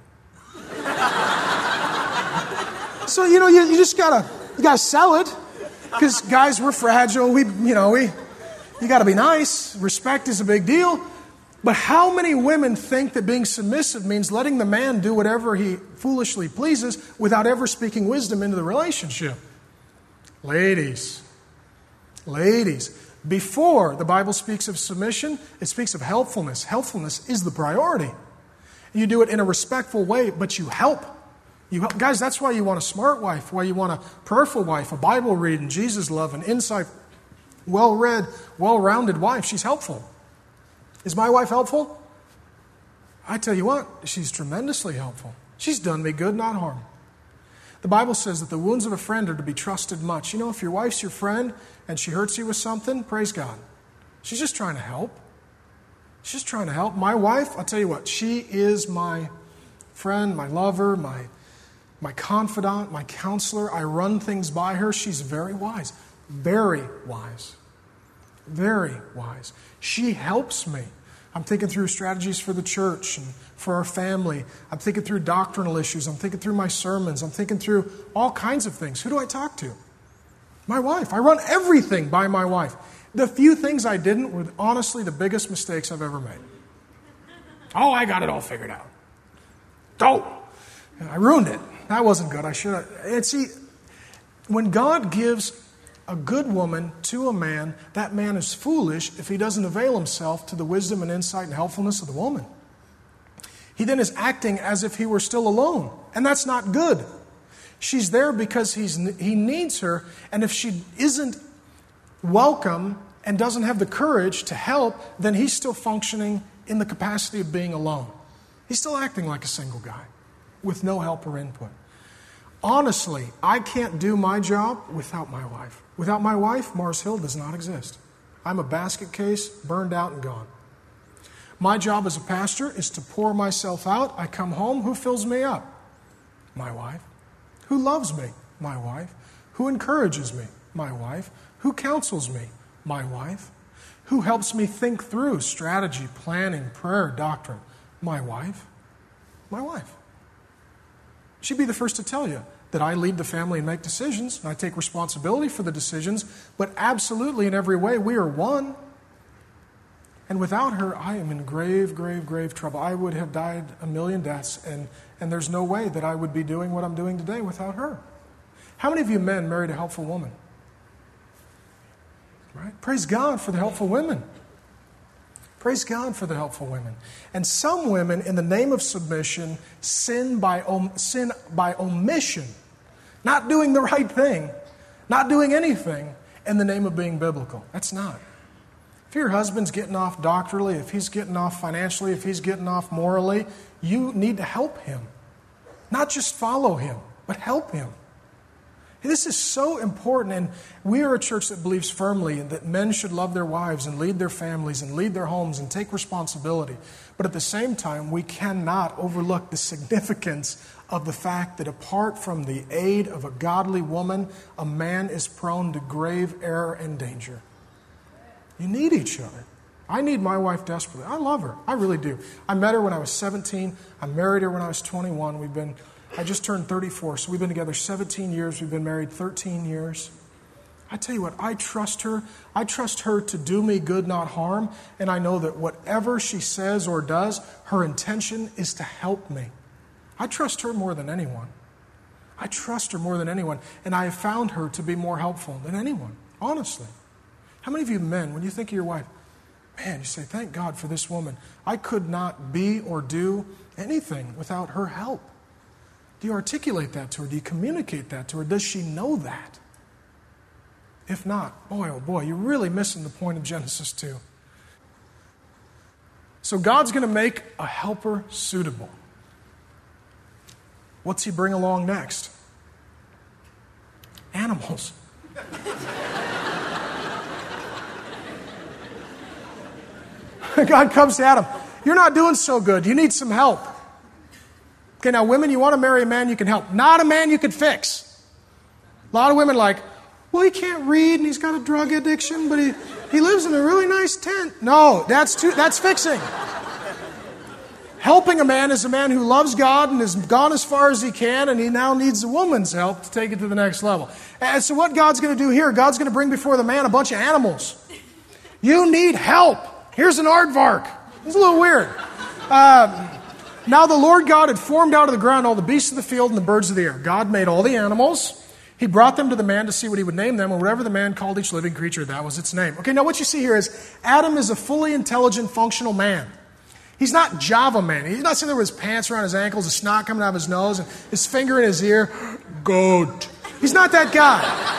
So, you know, you, you just gotta, you gotta sell it. Because guys, we're fragile. We, you know, we, you gotta be nice. Respect is a big deal. But how many women think that being submissive means letting the man do whatever he foolishly pleases without ever speaking wisdom into the relationship? Ladies, ladies, before the Bible speaks of submission, it speaks of helpfulness. Helpfulness is the priority. You do it in a respectful way, but you help. You help. Guys, that's why you want a smart wife, why you want a prayerful wife, a Bible reading, Jesus loving, insight, well-read, well-rounded wife. She's helpful. Is my wife helpful? I tell you what, she's tremendously helpful. She's done me good, not harm. The Bible says that the wounds of a friend are to be trusted much. You know, if your wife's your friend and she hurts you with something, praise God. She's just trying to help. She's just trying to help. My wife, I'll tell you what, she is my friend, my lover, my, my confidant, my counselor. I run things by her. She's very wise. Very wise. Very wise. She helps me. I'm thinking through strategies for the church and for our family. I'm thinking through doctrinal issues. I'm thinking through my sermons. I'm thinking through all kinds of things. Who do I talk to? My wife. I run everything by my wife. The few things I didn't were honestly the biggest mistakes I've ever made. Oh, I got it all figured out. Oh, I ruined it. That wasn't good. I should have. And see, when God gives a good woman to a man, that man is foolish if he doesn't avail himself to the wisdom and insight and helpfulness of the woman. He then is acting as if he were still alone, and that's not good. She's there because he's, he needs her, and if she isn't welcome and doesn't have the courage to help, then he's still functioning in the capacity of being alone. He's still acting like a single guy with no help or input. Honestly, I can't do my job without my wife. Without my wife, Mars Hill does not exist. I'm a basket case, burned out and gone. My job as a pastor is to pour myself out. I come home, who fills me up? My wife. Who loves me? My wife. Who encourages me? My wife. Who counsels me? My wife. Who helps me think through strategy, planning, prayer, doctrine? My wife. My wife. She'd be the first to tell you that I lead the family and make decisions, and I take responsibility for the decisions, but absolutely in every way, we are one. And without her, I am in grave, grave, grave trouble. I would have died a million deaths, and, and there's no way that I would be doing what I'm doing today without her. How many of you men married a helpful woman? Right? Praise God for the helpful women. Praise God for the helpful women. And some women, in the name of submission, sin by, om- sin by omission. Not doing the right thing. Not doing anything in the name of being biblical. That's not. If your husband's getting off doctrinally, if he's getting off financially, if he's getting off morally, you need to help him. Not just follow him, but help him. This is so important, and we are a church that believes firmly that men should love their wives and lead their families and lead their homes and take responsibility. But at the same time, we cannot overlook the significance of the fact that apart from the aid of a godly woman, a man is prone to grave error and danger. You need each other. I need my wife desperately. I love her. I really do. I met her when I was seventeen. I married her when I was twenty-one. We've been... I just turned thirty-four, so we've been together seventeen years. We've been married thirteen years. I tell you what, I trust her. I trust her to do me good, not harm. And I know that whatever she says or does, her intention is to help me. I trust her more than anyone. I trust her more than anyone. And I have found her to be more helpful than anyone, honestly. How many of you men, when you think of your wife, man, you say, thank God for this woman. I could not be or do anything without her help. Do you articulate that to her? Do you communicate that to her? Does she know that? If not, boy, oh boy, you're really missing the point of Genesis two. So God's going to make a helper suitable. What's he bring along next? Animals. God comes to Adam. You're not doing so good. You need some help. Okay, now women, you want to marry a man you can help. Not a man you can fix. A lot of women are like, Well, he can't read and he's got a drug addiction, but he, he lives in a really nice tent. No, that's too, that's fixing. Helping a man is a man who loves God and has gone as far as he can, and he now needs a woman's help to take it to the next level. And so what God's going to do here, God's going to bring before the man a bunch of animals. You need help. Here's an aardvark. It's a little weird. Um, now the Lord God had formed out of the ground all the beasts of the field and the birds of the air. God made all the animals. He brought them to the man to see what he would name them, and whatever the man called each living creature, that was its name. Okay, now what you see here is Adam is a fully intelligent, functional man. He's not Java man. He's not sitting there with his pants around his ankles, a snot coming out of his nose, and his finger in his ear. Goat. He's not that guy,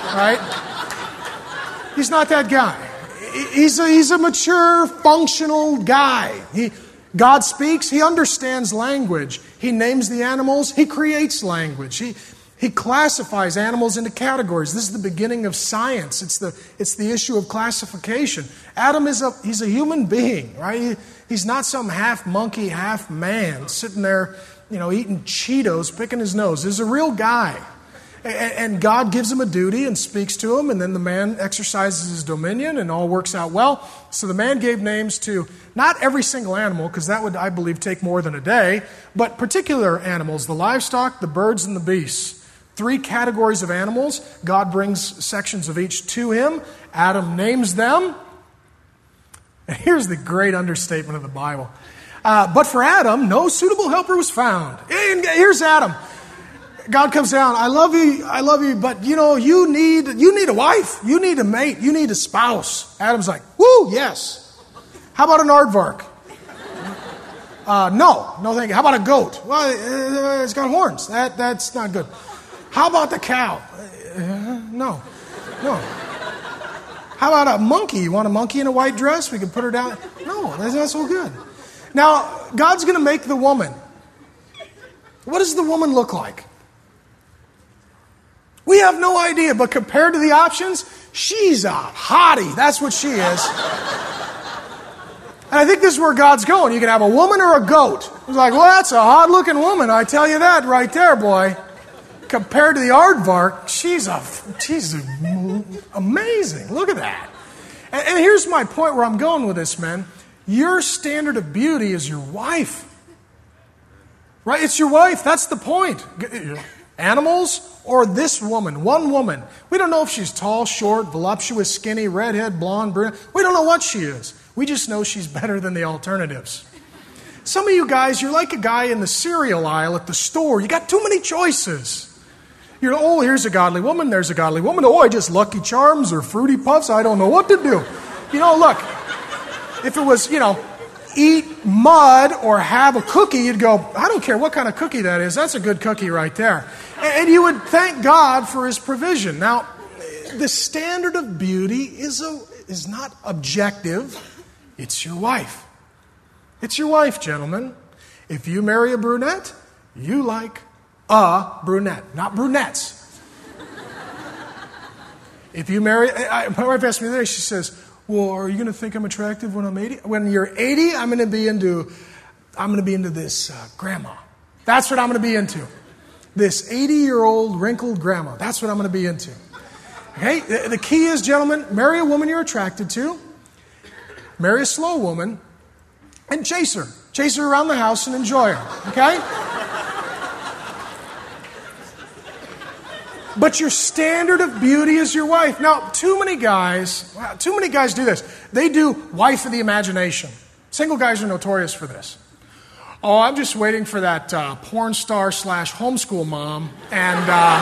right? He's not that guy. He's a, he's a mature, functional guy. He, God speaks. He understands language. He names the animals. He creates language. He, he classifies animals into categories. This is the beginning of science. It's the, it's the issue of classification. Adam is a, he's a human being, right? He, he's not some half monkey, half man sitting there, you know, eating Cheetos, picking his nose. He's a real guy. And God gives him a duty and speaks to him, and then the man exercises his dominion, and all works out well. So the man gave names to not every single animal, because that would, I believe, take more than a day, but particular animals, the livestock, the birds, and the beasts. Three categories of animals. God brings sections of each to him. Adam names them. And here's the great understatement of the Bible. Uh, but for Adam, no suitable helper was found. And here's Adam. God comes down, I love you, I love you, but you know, you need you need a wife, you need a mate, you need a spouse. Adam's like, woo, yes. How about an aardvark? Uh, no, no thank you. How about a goat? Well, it's got horns. That that's not good. How about the cow? Uh, no, no. How about a monkey? You want a monkey in a white dress? We can put her down. No, that's not so good. Now, God's going to make the woman. What does the woman look like? We have no idea, but compared to the options, she's a hottie. That's what she is. And I think this is where God's going. You can have a woman or a goat. He's like, well, that's a hot-looking woman. I tell you that right there, boy. Compared to the aardvark, she's a, she's a, amazing. Look at that. And, and here's my point where I'm going with this, man. Your standard of beauty is your wife. Right? It's your wife. That's the point. Animals or this woman, one woman. We don't know if she's tall, short, voluptuous, skinny, redhead, blonde, brunette. We don't know what she is. We just know she's better than the alternatives. Some of you guys, you're like a guy in the cereal aisle at the store. You got too many choices. You're, oh, here's a godly woman, there's a godly woman. Oh, I just Lucky Charms or Fruity Puffs. I don't know what to do. You know, look, if it was, you know, eat mud or have a cookie, you'd go, I don't care what kind of cookie that is. That's a good cookie right there. And you would thank God for his provision. Now, the standard of beauty is, a, is not objective. It's your wife. It's your wife, gentlemen. If you marry a brunette, you like a brunette, not brunettes. If you marry, I, my wife asked me today, she says, well, are you going to think I'm attractive when I'm eighty? When you're eighty, I'm going to be into, I'm going to be into this uh, grandma. That's what I'm going to be into. This eighty-year-old wrinkled grandma. That's what I'm going to be into. Okay? The, the key is, gentlemen, marry a woman you're attracted to. Marry a slow woman. And chase her. Chase her around the house and enjoy her. Okay? But your standard of beauty is your wife. Now, too many guys, too many guys do this. They do wife of the imagination. Single guys are notorious for this. Oh, I'm just waiting for that uh, porn star slash homeschool mom. And, uh,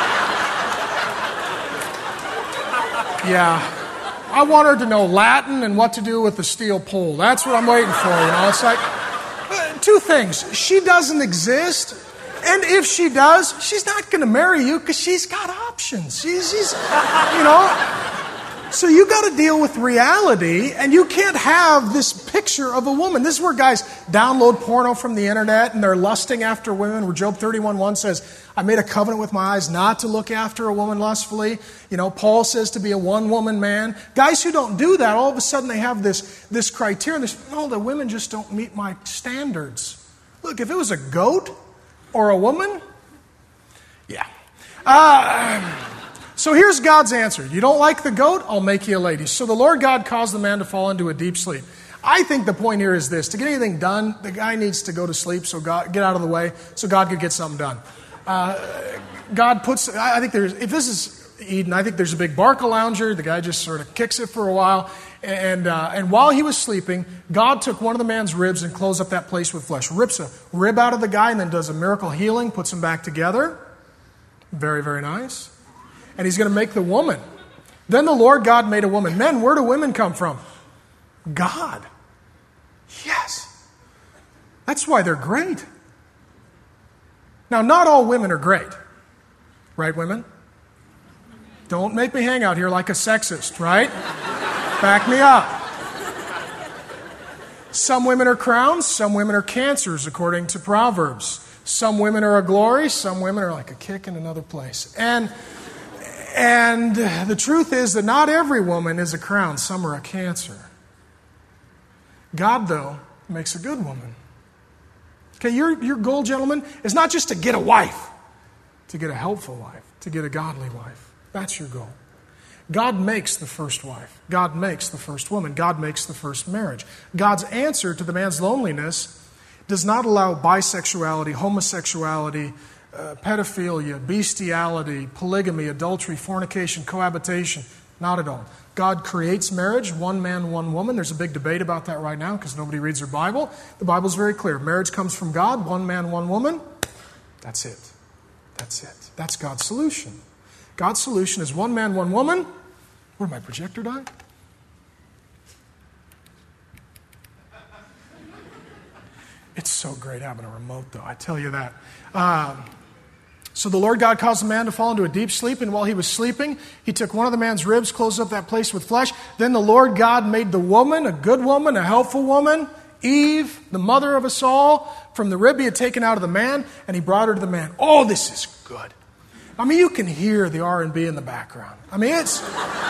yeah, I want her to know Latin and what to do with the steel pole. That's what I'm waiting for, you know. It's like, uh, two things. She doesn't exist. And if she does, she's not going to marry you because she's got options. She's, she's, you know. So you got to deal with reality, and you can't have this picture of a woman. This is where guys download porno from the internet, and they're lusting after women, where Job thirty-one one says, I made a covenant with my eyes not to look after a woman lustfully. You know, Paul says to be a one-woman man. Guys who don't do that, all of a sudden they have this, this criteria. This, no, the women just don't meet my standards. Look, if it was a goat or a woman, yeah. Uh, So here's God's answer. You don't like the goat? I'll make you a lady. So the Lord God caused the man to fall into a deep sleep. I think the point here is this. To get anything done, the guy needs to go to sleep, so God, get out of the way, so God could get something done. Uh, God puts, I think there's, if this is Eden, I think there's a big Barcalounger. The guy just sort of kicks it for a while. And, uh, and while he was sleeping, God took one of the man's ribs and closed up that place with flesh. Rips a rib out of the guy and then does a miracle healing, puts them back together. Very, very nice. And he's going to make the woman. Then the Lord God made a woman. Men, where do women come from? God. Yes. That's why they're great. Now, not all women are great. Right, women? Don't make me hang out here like a sexist, right? Back me up. Some women are crowns, some women are cancers, according to Proverbs. Some women are a glory, some women are like a kick in another place. And And the truth is that not every woman is a crown. Some are a cancer. God, though, makes a good woman. Okay, your, your goal, gentlemen, is not just to get a wife, to get a helpful wife, to get a godly wife. That's your goal. God makes the first wife. God makes the first woman. God makes the first marriage. God's answer to the man's loneliness does not allow bisexuality, homosexuality, Uh, pedophilia, bestiality, polygamy, adultery, fornication, cohabitation. Not at all. God creates marriage, one man, one woman. There's a big debate about that right now because nobody reads their Bible. The Bible's very clear. Marriage comes from God, one man, one woman. That's it. That's it. That's God's solution. God's solution is one man, one woman. Where'd my projector die? It's so great having a remote, though, I tell you that. Um, So the Lord God caused the man to fall into a deep sleep, and while he was sleeping, he took one of the man's ribs, closed up that place with flesh. Then the Lord God made the woman, a good woman, a helpful woman, Eve, the mother of us all, from the rib he had taken out of the man, and he brought her to the man. Oh, this is good. I mean, you can hear the R and B in the background. I mean, it's,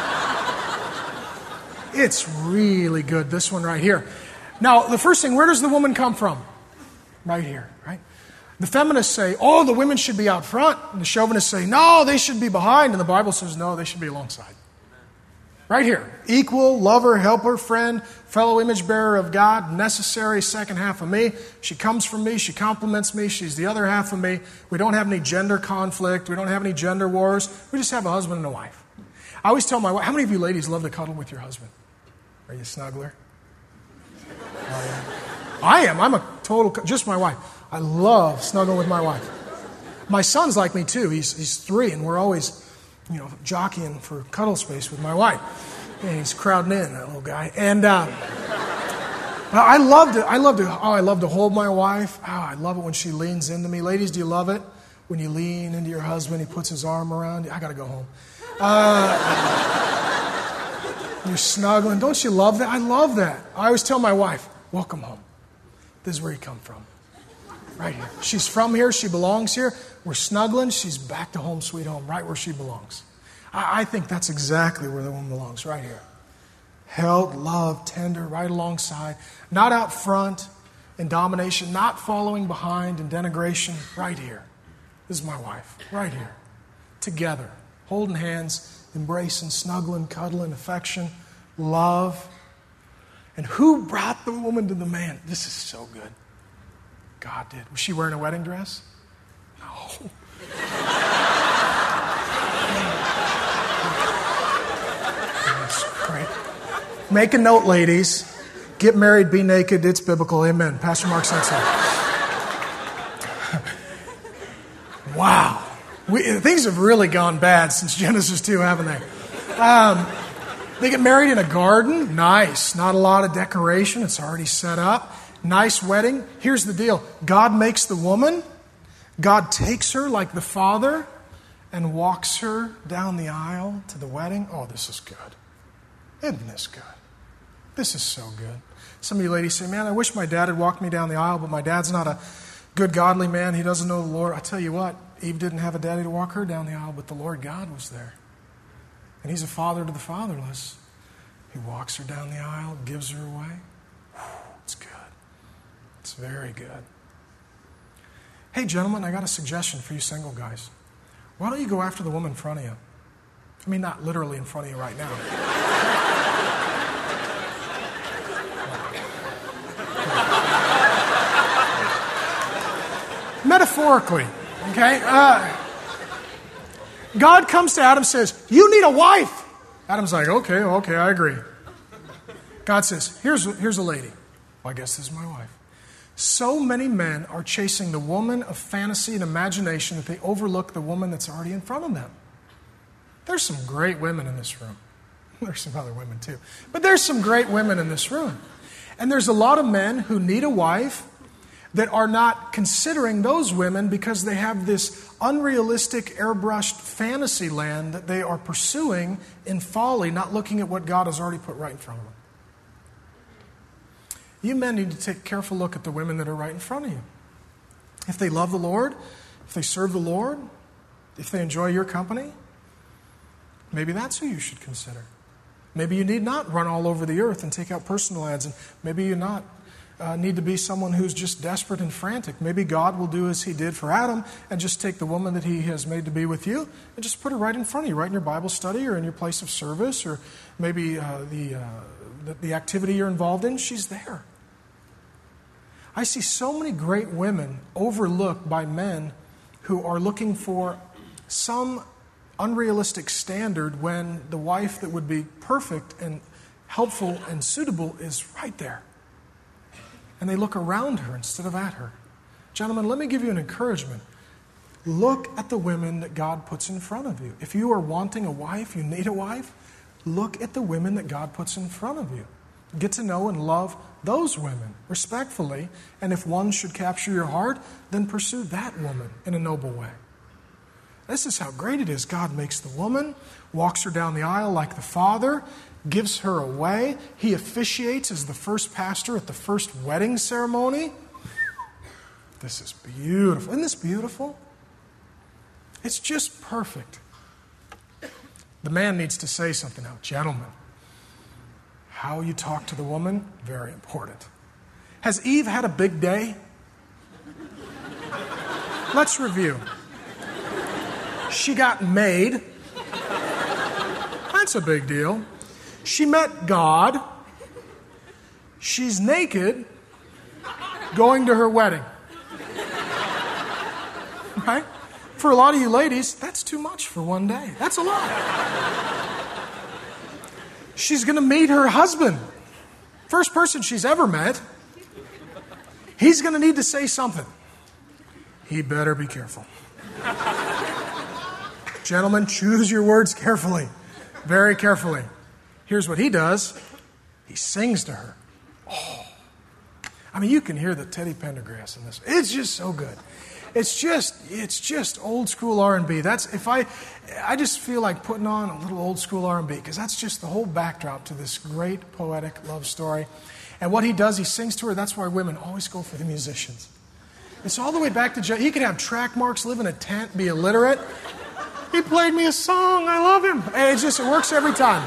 it's really good, this one right here. Now, the first thing, where does the woman come from? Right here, right? The feminists say, oh, the women should be out front. And the chauvinists say, no, they should be behind. And the Bible says, no, they should be alongside. Right here. Equal, lover, helper, friend, fellow image bearer of God, necessary second half of me. She comes from me. She complements me. She's the other half of me. We don't have any gender conflict. We don't have any gender wars. We just have a husband and a wife. I always tell my wife, how many of you ladies love to cuddle with your husband? Are you a snuggler? Oh, yeah. I am. I'm a total, just my wife. I love snuggling with my wife. My son's like me too. He's he's three, and we're always, you know, jockeying for cuddle space with my wife. And he's crowding in, that little guy. And uh, I love to, I love to, oh, I love to hold my wife. Oh, I love it when she leans into me. Ladies, do you love it when you lean into your husband? He puts his arm around you. I got to go home. Uh, you're snuggling. Don't you love that? I love that. I always tell my wife, welcome home. This is where you come from. Right here. She's from here. She belongs here. We're snuggling. She's back to home, sweet home, right where she belongs. I, I think that's exactly where the woman belongs, right here. Held, loved, tender, right alongside. Not out front in domination, not following behind in denigration. Right here. This is my wife. Right here. Together. Holding hands, embracing, snuggling, cuddling, affection, love. And who brought the woman to the man? This is so good. God did. Was she wearing a wedding dress? No. That's great. Make a note, ladies. Get married, be naked. It's biblical. Amen. Pastor Mark said so. Wow. We, things have really gone bad since Genesis two, haven't they? Um, they get married in a garden. Nice. Not a lot of decoration. It's already set up. Nice wedding. Here's the deal. God makes the woman. God takes her like the father and walks her down the aisle to the wedding. Oh, this is good. Isn't this good? This is so good. Some of you ladies say, man, I wish my dad had walked me down the aisle, but my dad's not a good godly man. He doesn't know the Lord. I tell you what, Eve didn't have a daddy to walk her down the aisle, but the Lord God was there. And he's a father to the fatherless. He walks her down the aisle, gives her away. It's good. It's very good. Hey, gentlemen, I got a suggestion for you single guys. Why don't you go after the woman in front of you? I mean, not literally in front of you right now. Metaphorically, okay? Uh, God comes to Adam and says, you need a wife. Adam's like, okay, okay, I agree. God says, here's, here's a lady. Well, I guess this is my wife. So many men are chasing the woman of fantasy and imagination that they overlook the woman that's already in front of them. There's some great women in this room. There's some other women too. But there's some great women in this room. And there's a lot of men who need a wife that are not considering those women because they have this unrealistic, airbrushed fantasy land that they are pursuing in folly, not looking at what God has already put right in front of them. You men need to take a careful look at the women that are right in front of you. If they love the Lord, if they serve the Lord, if they enjoy your company, maybe that's who you should consider. Maybe you need not run all over the earth and take out personal ads, and maybe you not uh, need to be someone who's just desperate and frantic. Maybe God will do as He did for Adam and just take the woman that He has made to be with you and just put her right in front of you, right in your Bible study or in your place of service, or maybe uh, the, uh, the the activity you're involved in. She's there. I see so many great women overlooked by men who are looking for some unrealistic standard when the wife that would be perfect and helpful and suitable is right there. And they look around her instead of at her. Gentlemen, let me give you an encouragement. Look at the women that God puts in front of you. If you are wanting a wife, you need a wife, look at the women that God puts in front of you. Get to know and love those women respectfully. And if one should capture your heart, then pursue that woman in a noble way. This is how great it is. God makes the woman, walks her down the aisle like the Father, gives her away. He officiates as the first pastor at the first wedding ceremony. This is beautiful. Isn't this beautiful? It's just perfect. The man needs to say something now. Gentlemen, how you talk to the woman, very important. Has Eve had a big day? Let's review. She got made. That's a big deal. She met God. She's naked, going to her wedding. Right? For a lot of you ladies, that's too much for one day. That's a lot. She's going to meet her husband. First person she's ever met. He's going to need to say something. He better be careful. Gentlemen, choose your words carefully. Very carefully. Here's what he does. He sings to her. Oh. I mean, you can hear the Teddy Pendergrass in this. It's just so good. It's just, it's just old school R and B. That's if I, I just feel like putting on a little old school R and B because that's just the whole backdrop to this great poetic love story. And what he does, he sings to her. That's why women always go for the musicians. It's all the way back to, he could have track marks, live in a tent, be illiterate. He played me a song. I love him. And it just, it works every time.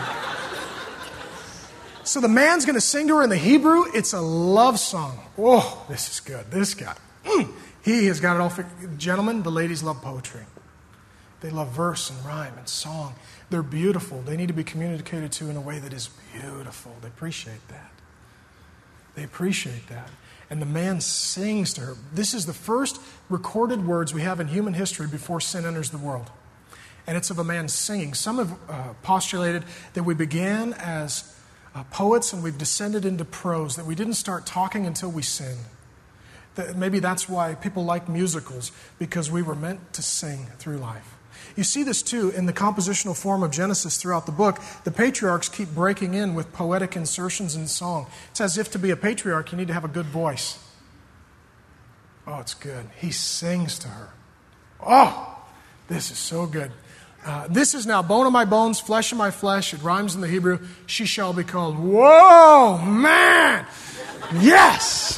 So the man's going to sing to her in the Hebrew. It's a love song. Whoa, this is good. This guy. Mm. He has got it all figured. Gentlemen, the ladies love poetry. They love verse and rhyme and song. They're beautiful. They need to be communicated to in a way that is beautiful. They appreciate that. They appreciate that. And the man sings to her. This is the first recorded words we have in human history before sin enters the world. And it's of a man singing. Some have uh, postulated that we began as uh, poets and we've descended into prose, that we didn't start talking until we sinned. That maybe that's why people like musicals, because we were meant to sing through life. You see this too in the compositional form of Genesis throughout the book. The patriarchs keep breaking in with poetic insertions in song. It's as if to be a patriarch, you need to have a good voice. Oh, it's good. He sings to her. Oh, this is so good. Uh, this is now bone of my bones, flesh of my flesh. It rhymes in the Hebrew. She shall be called. Whoa, man. Yes.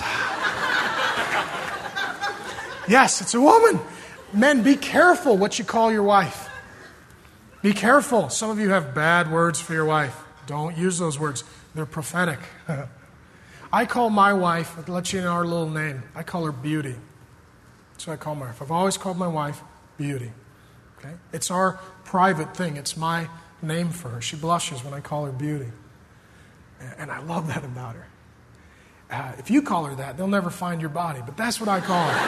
Yes, it's a woman. Men, be careful what you call your wife. Be careful. Some of you have bad words for your wife. Don't use those words. They're prophetic. I call my wife, I'll let you know our little name. I call her Beauty. That's what I call my wife. I've always called my wife Beauty. Okay? It's our private thing. It's my name for her. She blushes when I call her Beauty. And I love that about her. Uh, if you call her that, they'll never find your body. But that's what I call her.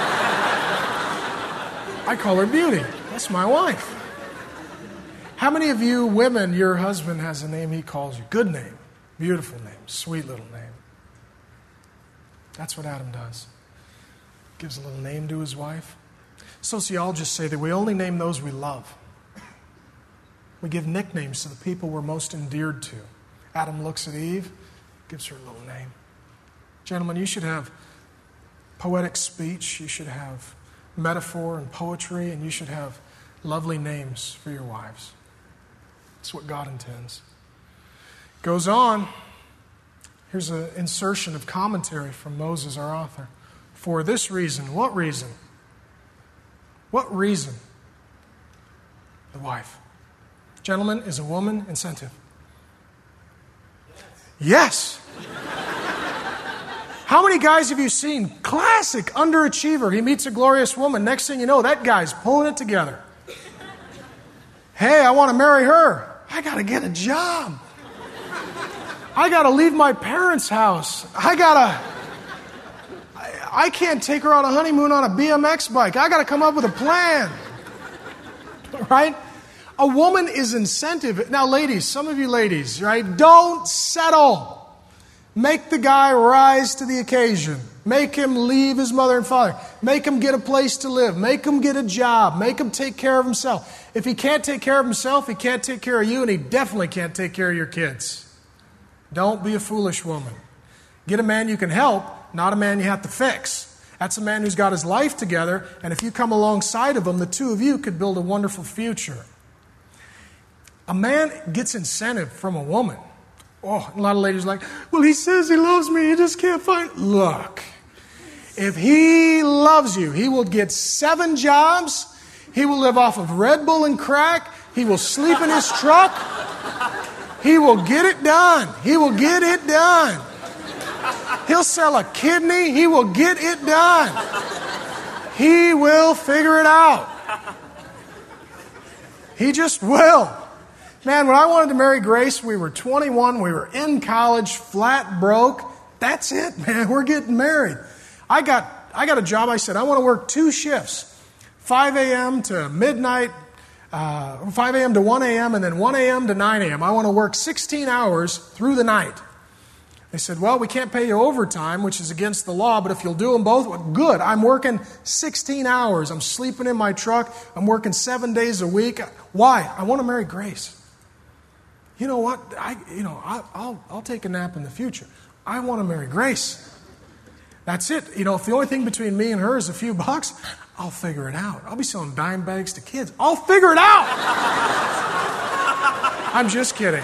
I call her Beauty. That's my wife. How many of you women, your husband has a name he calls you? Good name, beautiful name, sweet little name. That's what Adam does. Gives a little name to his wife. Sociologists say that we only name those we love. We give nicknames to the people we're most endeared to. Adam looks at Eve, gives her a little name. Gentlemen, you should have poetic speech, you should have metaphor and poetry, and you should have lovely names for your wives. That's what God intends. Goes on. Here's an insertion of commentary from Moses, our author. For this reason. What reason? What reason? The wife. Gentlemen, is a woman incentive? Yes. How many guys have you seen? Classic underachiever. He meets a glorious woman. Next thing you know, that guy's pulling it together. Hey, I want to marry her. I got to get a job. I got to leave my parents' house. I got to... I can't take her on a honeymoon on a B M X bike. I got to come up with a plan. Right? A woman is incentive. Now, ladies, some of you ladies, right? Don't settle. Make the guy rise to the occasion. Make him leave his mother and father. Make him get a place to live. Make him get a job. Make him take care of himself. If he can't take care of himself, he can't take care of you, and he definitely can't take care of your kids. Don't be a foolish woman. Get a man you can help, not a man you have to fix. That's a man who's got his life together, and if you come alongside of him, the two of you could build a wonderful future. A man gets incentive from a woman. Oh, a lot of ladies are like, well, he says he loves me, he just can't find... Look, if he loves you, he will get seven jobs, he will live off of Red Bull and crack, he will sleep in his truck, he will get it done. He will get it done. He'll sell a kidney, he will get it done. He will figure it out. He just will. Man, when I wanted to marry Grace, we were twenty-one, we were in college, flat broke. That's it, man, we're getting married. I got I got a job, I said, I want to work two shifts, five a.m. to midnight, uh, five a.m. to one a.m., and then one a.m. to nine a.m. I want to work sixteen hours through the night. They said, well, we can't pay you overtime, which is against the law, but if you'll do them both, well, good. I'm working sixteen hours. I'm sleeping in my truck. I'm working seven days a week. Why? I want to marry Grace. You know what? I, you know, I, I'll, I'll take a nap in the future. I want to marry Grace. That's it. You know, if the only thing between me and her is a few bucks, I'll figure it out. I'll be selling dime bags to kids. I'll figure it out. I'm just kidding.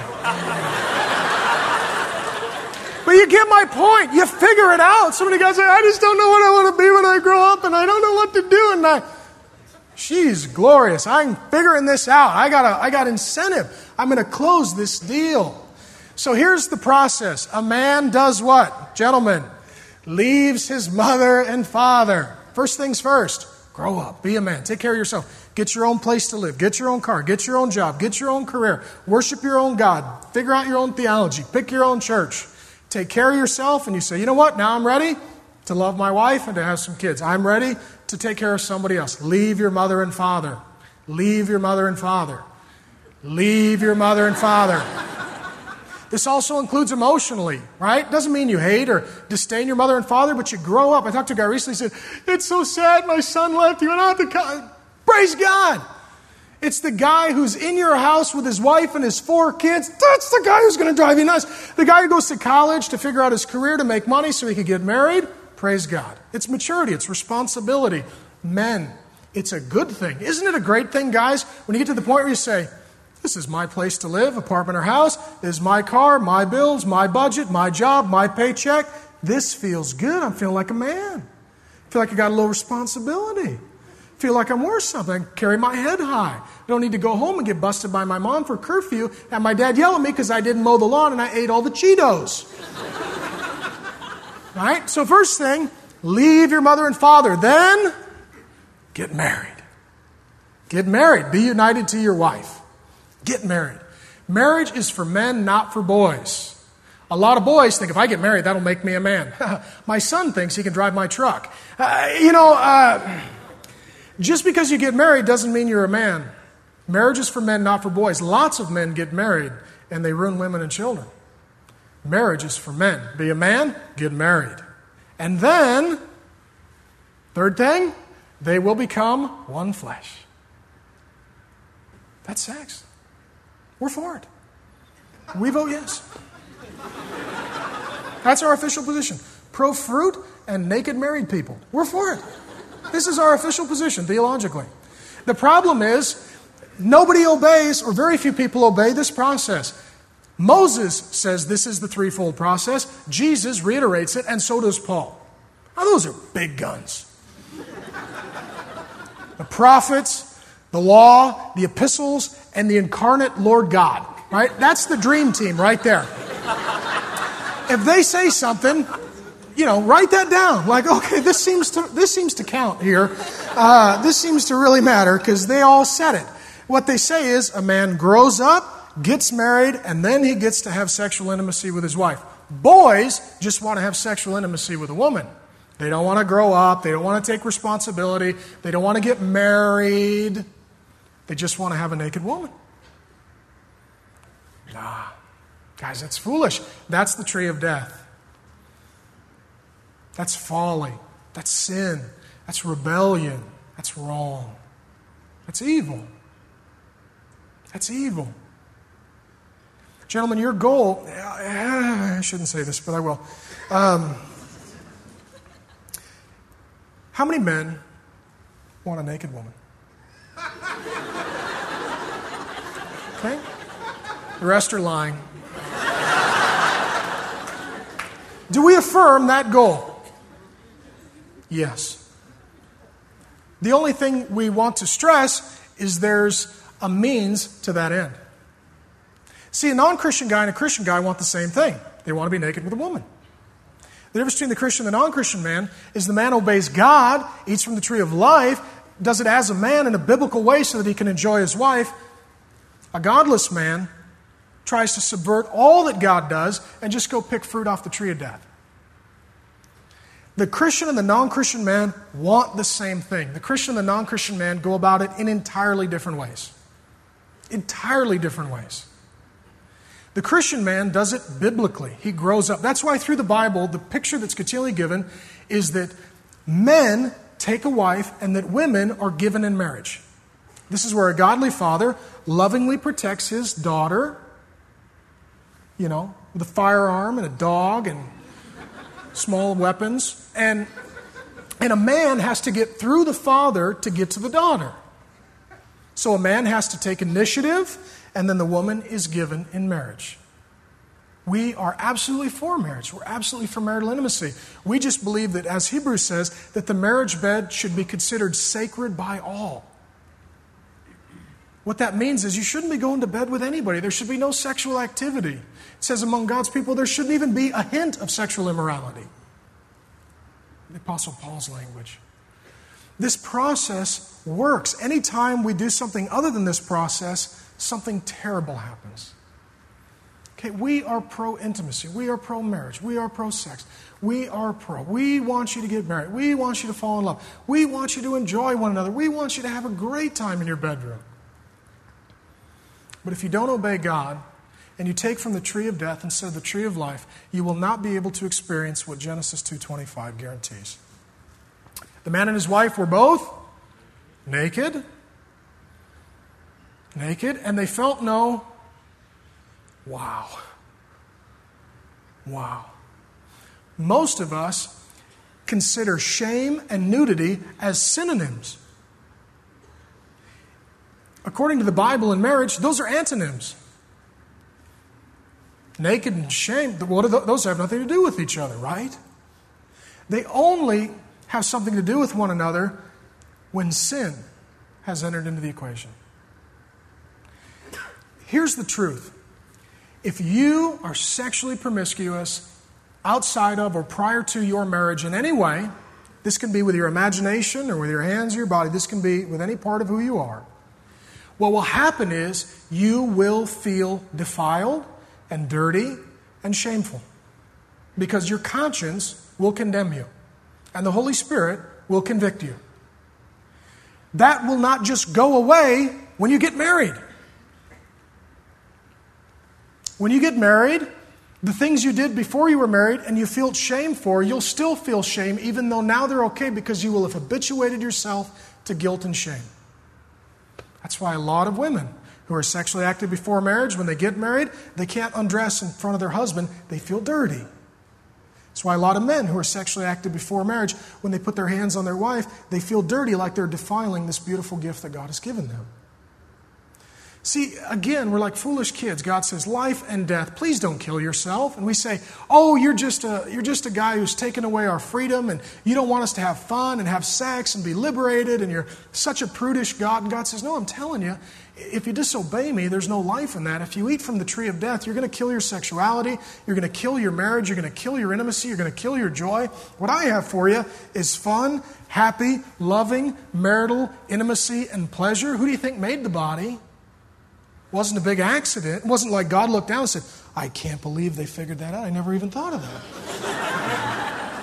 But you get my point. You figure it out. So many guys say, I just don't know what I want to be when I grow up, and I don't know what to do. And I, she's glorious. I'm figuring this out. I got a, I got incentive. I'm going to close this deal. So here's the process. A man does what? Gentlemen, leaves his mother and father. First things first. Grow up. Be a man. Take care of yourself. Get your own place to live. Get your own car. Get your own job. Get your own career. Worship your own God. Figure out your own theology. Pick your own church. Take care of yourself, and you say, you know what? Now I'm ready to love my wife and to have some kids. I'm ready to take care of somebody else. Leave your mother and father. Leave your mother and father. Leave your mother and father. This also includes emotionally, right? Doesn't mean you hate or disdain your mother and father, but you grow up. I talked to a guy recently, he said, it's so sad my son left. He went out to college. Praise God. It's the guy who's in your house with his wife and his four kids. That's the guy who's going to drive you nuts. The guy who goes to college to figure out his career, to make money so he can get married. Praise God. It's maturity. It's responsibility. Men, it's a good thing. Isn't it a great thing, guys, when you get to the point where you say, this is my place to live, apartment or house. This is my car, my bills, my budget, my job, my paycheck. This feels good. I'm feeling like a man. I feel like I got a little responsibility. Feel like I'm worth something. I carry my head high. I don't need to go home and get busted by my mom for curfew and my dad yell at me because I didn't mow the lawn and I ate all the Cheetos. Right? So first thing, leave your mother and father. Then, get married. Get married. Be united to your wife. Get married. Marriage is for men, not for boys. A lot of boys think, if I get married, that'll make me a man. My son thinks he can drive my truck. Uh, you know, uh, just because you get married doesn't mean you're a man. Marriage is for men, not for boys. Lots of men get married, and they ruin women and children. Marriage is for men. Be a man, get married. And then, third thing, they will become one flesh. That's sex. We're for it. We vote yes. That's our official position. Pro-fruit and naked married people. We're for it. This is our official position theologically. The problem is, nobody obeys, or very few people obey this process. Moses says this is the threefold process. Jesus reiterates it, and so does Paul. Now, those are big guns. The prophets, the law, the epistles, and the incarnate Lord God. Right? That's the dream team right there. If they say something, you know, write that down. Like, okay, this seems to this seems to count here. Uh, this seems to really matter because they all said it. What they say is a man grows up, gets married, and then he gets to have sexual intimacy with his wife. Boys just want to have sexual intimacy with a woman. They don't want to grow up. They don't want to take responsibility. They don't want to get married. They just want to have a naked woman. Nah. Guys, that's foolish. That's the tree of death. That's folly. That's sin. That's rebellion. That's wrong. That's evil. That's evil. Gentlemen, your goal, I shouldn't say this, but I will. Um, how many men want a naked woman? Okay? The rest are lying. Do we affirm that goal? Yes. The only thing we want to stress is there's a means to that end. See, a non-Christian guy and a Christian guy want the same thing. They want to be naked with a woman. The difference between the Christian and the non-Christian man is the man obeys God, eats from the tree of life, does it as a man in a biblical way so that he can enjoy his wife. A godless man tries to subvert all that God does and just go pick fruit off the tree of death. The Christian and the non-Christian man want the same thing. The Christian and the non-Christian man go about it in entirely different ways. Entirely different ways. The Christian man does it biblically. He grows up. That's why through the Bible, the picture that's continually given is that men take a wife and that women are given in marriage. This is where a godly father lovingly protects his daughter, you know, with a firearm and a dog and small weapons. And, and a man has to get through the father to get to the daughter. So a man has to take initiative, and then the woman is given in marriage. We are absolutely for marriage. We're absolutely for marital intimacy. We just believe that, as Hebrews says, that the marriage bed should be considered sacred by all. What that means is you shouldn't be going to bed with anybody. There should be no sexual activity. It says among God's people there shouldn't even be a hint of sexual immorality. The Apostle Paul's language. This process works. Anytime we do something other than this process, something terrible happens. Okay, we are pro-intimacy. We are pro-marriage. We are pro-sex. We are pro. We want you to get married. We want you to fall in love. We want you to enjoy one another. We want you to have a great time in your bedroom. But if you don't obey God and you take from the tree of death instead of the tree of life, you will not be able to experience what Genesis two twenty-five guarantees. The man and his wife were both naked, naked, and they felt no, wow, wow. Most of us consider shame and nudity as synonyms. According to the Bible in marriage, those are antonyms. Naked and shame, what are those? Those have nothing to do with each other, right? They only have something to do with one another when sin has entered into the equation. Here's the truth. If you are sexually promiscuous outside of or prior to your marriage in any way, this can be with your imagination or with your hands or your body, this can be with any part of who you are. what will happen is you will feel defiled and dirty and shameful because your conscience will condemn you and the Holy Spirit will convict you. That will not just go away when you get married. When you get married, the things you did before you were married and you feel shame for, you'll still feel shame even though now they're okay because you will have habituated yourself to guilt and shame. That's why a lot of women who are sexually active before marriage, when they get married, they can't undress in front of their husband. They feel dirty. That's why a lot of men who are sexually active before marriage, when they put their hands on their wife, they feel dirty like they're defiling this beautiful gift that God has given them. See, again, we're like foolish kids. God says, life and death, please don't kill yourself. And we say, oh, you're just a you're just a guy who's taken away our freedom, and you don't want us to have fun and have sex and be liberated, and you're such a prudish God. And God says, no, I'm telling you, if you disobey me, there's no life in that. If you eat from the tree of death, you're going to kill your sexuality, you're going to kill your marriage, you're going to kill your intimacy, you're going to kill your joy. What I have for you is fun, happy, loving, marital intimacy and pleasure. Who do you think made the body? It wasn't a big accident. It wasn't like God looked down and said, I can't believe they figured that out. I never even thought of that.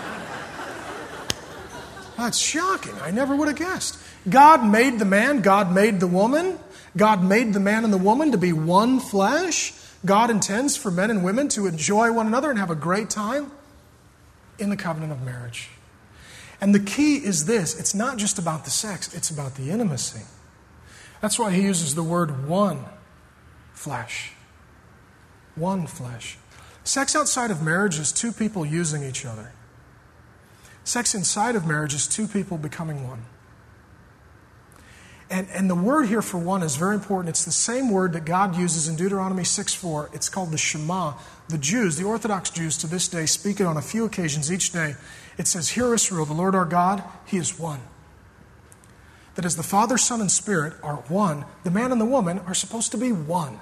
That's shocking. I never would have guessed. God made the man. God made the woman. God made the man and the woman to be one flesh. God intends for men and women to enjoy one another and have a great time in the covenant of marriage. And the key is this. It's not just about the sex. It's about the intimacy. That's why he uses the word one. Flesh. One flesh. Sex outside of marriage is two people using each other. Sex inside of marriage is two people becoming one. And, and the word here for one is very important. It's the same word that God uses in Deuteronomy six four. It's called the Shema. The Jews, the Orthodox Jews to this day, speak it on a few occasions each day. It says, Hear Israel, the Lord our God, He is one. That as the Father, Son, and Spirit are one, the man and the woman are supposed to be one.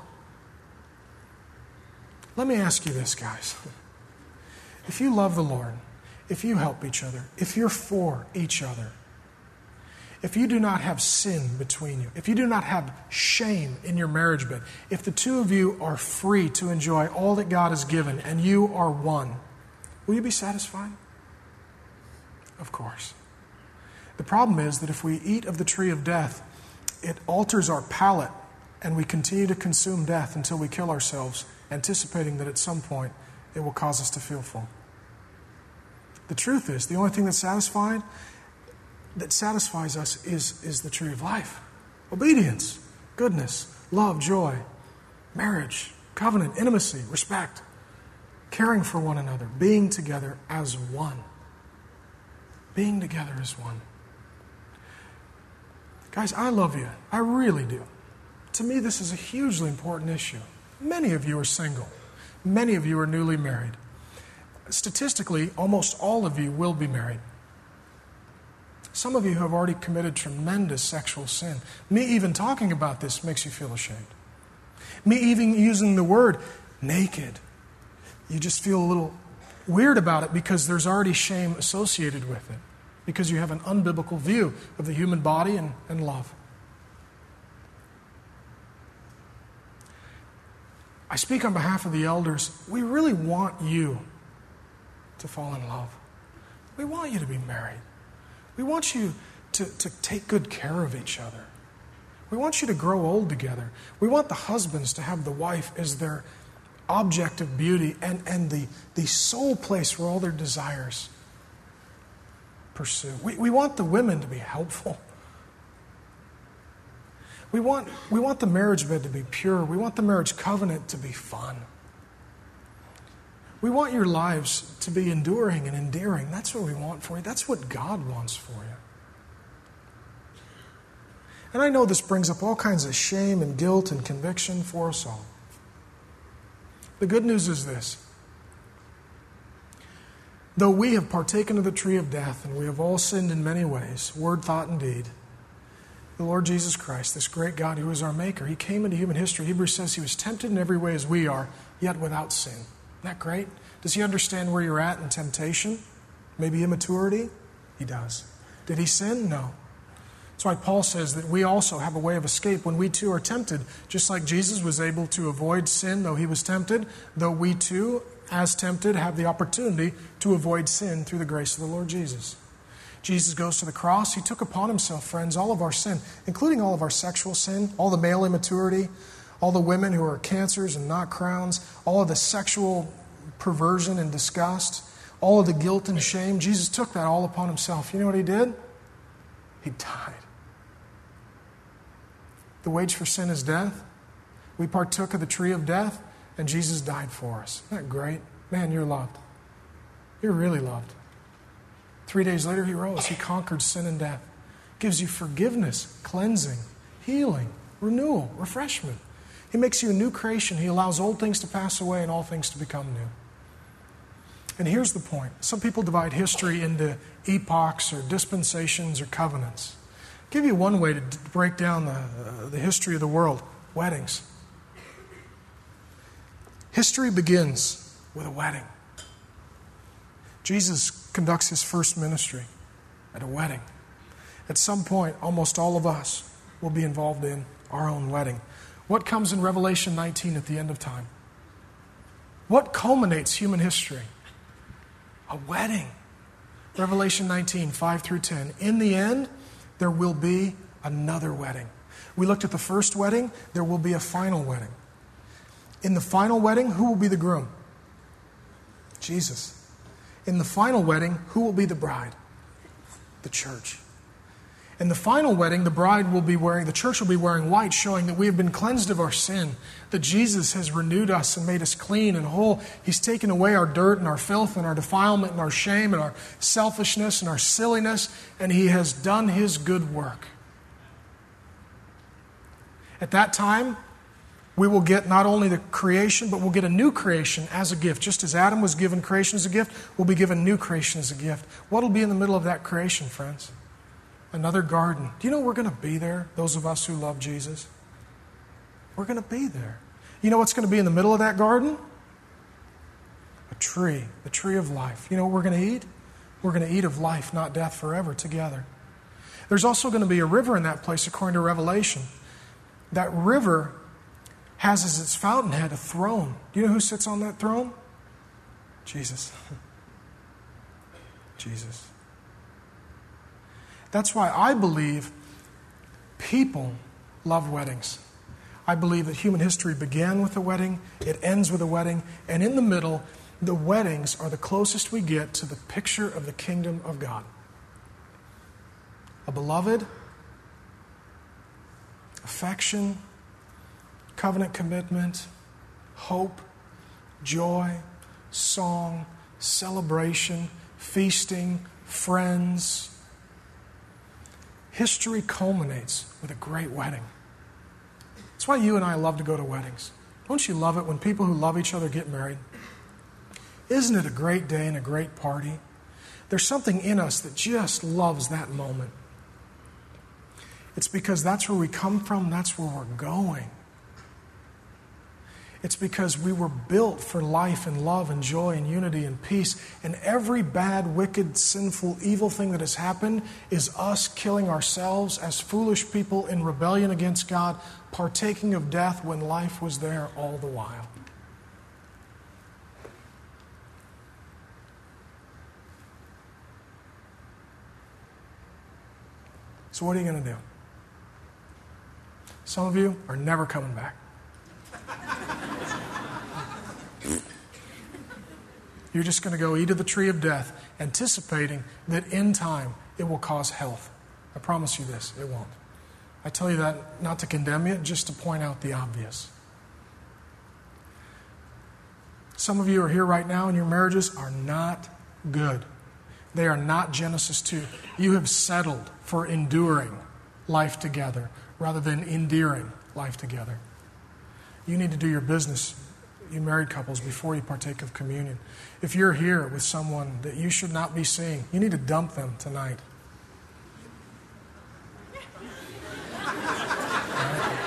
Let me ask you this, guys. If you love the Lord, if you help each other, if you're for each other, if you do not have sin between you, if you do not have shame in your marriage bed, if the two of you are free to enjoy all that God has given and you are one, will you be satisfied? Of course. The problem is that if we eat of the tree of death, it alters our palate and we continue to consume death until we kill ourselves, anticipating that at some point it will cause us to feel full. The truth is, the only thing that's satisfied, that satisfies us is, is the tree of life. Obedience, goodness, love, joy, marriage, covenant, intimacy, respect, caring for one another, being together as one. Being together as one. Guys, I love you. I really do. To me, this is a hugely important issue. Many of you are single. Many of you are newly married. Statistically, almost all of you will be married. Some of you have already committed tremendous sexual sin. Me even talking about this makes you feel ashamed. Me even using the word naked, you just feel a little weird about it because there's already shame associated with it, because you have an unbiblical view of the human body and, and love. I speak on behalf of the elders. We really want you to fall in love. We want you to be married. We want you to, to take good care of each other. We want you to grow old together. We want the husbands to have the wife as their object of beauty and, and the, the sole place where all their desires pursue. We, we want the women to be helpful. We want, we want the marriage bed to be pure. We want the marriage covenant to be fun. We want your lives to be enduring and endearing. That's what we want for you. That's what God wants for you. And I know this brings up all kinds of shame and guilt and conviction for us all. The good news is this. Though we have partaken of the tree of death, and we have all sinned in many ways, word, thought, and deed, the Lord Jesus Christ, this great God who is our Maker, He came into human history. Hebrews says He was tempted in every way as we are, yet without sin. Isn't that great? Does He understand where you're at in temptation? Maybe immaturity? He does. Did He sin? No. That's why Paul says that we also have a way of escape when we too are tempted. Just like Jesus was able to avoid sin though he was tempted, though we too, as tempted, have the opportunity to avoid sin through the grace of the Lord Jesus. Jesus goes to the cross. He took upon himself, friends, all of our sin, including all of our sexual sin, all the male immaturity, all the women who are cancers and not crowns, all of the sexual perversion and disgust, all of the guilt and shame. Jesus took that all upon himself. You know what he did? He died. The wage for sin is death. We partook of the tree of death, and Jesus died for us. Isn't that great? Man, you're loved. You're really loved. Three days later, he rose. He conquered sin and death. Gives you forgiveness, cleansing, healing, renewal, refreshment. He makes you a new creation. He allows old things to pass away and all things to become new. And here's the point. Some people divide history into epochs or dispensations or covenants. I'll give you one way to break down the, uh, the history of the world. Weddings. History begins with a wedding. Jesus conducts his first ministry at a wedding. At some point, almost all of us will be involved in our own wedding. What comes in Revelation nineteen at the end of time? What culminates human history? A wedding. Revelation nineteen, five through ten. In the end, there will be another wedding. We looked at the first wedding. There will be a final wedding. In the final wedding, who will be the groom? Jesus. In the final wedding, who will be the bride? The church. In the final wedding, the bride will be wearing, the church will be wearing white, showing that we have been cleansed of our sin, that Jesus has renewed us and made us clean and whole. He's taken away our dirt and our filth and our defilement and our shame and our selfishness and our silliness, and he has done his good work. At that time, we will get not only the creation, but we'll get a new creation as a gift. Just as Adam was given creation as a gift, we'll be given new creation as a gift. What will be in the middle of that creation, friends? Another garden. Do you know we're going to be there, those of us who love Jesus? We're going to be there. You know what's going to be in the middle of that garden? A tree, the tree of life. You know what we're going to eat? We're going to eat of life, not death, forever together. There's also going to be a river in that place, according to Revelation. That river has as its fountainhead a throne. Do you know who sits on that throne? Jesus. Jesus. That's why I believe people love weddings. I believe that human history began with a wedding, it ends with a wedding, and in the middle, the weddings are the closest we get to the picture of the kingdom of God. A beloved, affection, covenant commitment, hope, joy, song, celebration, feasting, friends. History culminates with a great wedding. That's why you and I love to go to weddings. Don't you love it when people who love each other get married? Isn't it a great day and a great party? There's something in us that just loves that moment. It's because that's where we come from, that's where we're going. It's because we were built for life and love and joy and unity and peace. And every bad, wicked, sinful, evil thing that has happened is us killing ourselves as foolish people in rebellion against God, partaking of death when life was there all the while. So what are you going to do? Some of you are never coming back. You're just going to go eat of the tree of death, anticipating that in time it will cause health. I promise you this, it won't. I tell you that not to condemn you, just to point out the obvious. Some of you are here right now and your marriages are not good. They are not Genesis two. You have settled for enduring life together rather than endearing life together. You need to do your business, you married couples, before you partake of communion. If you're here with someone that you should not be seeing, you need to dump them tonight. All right?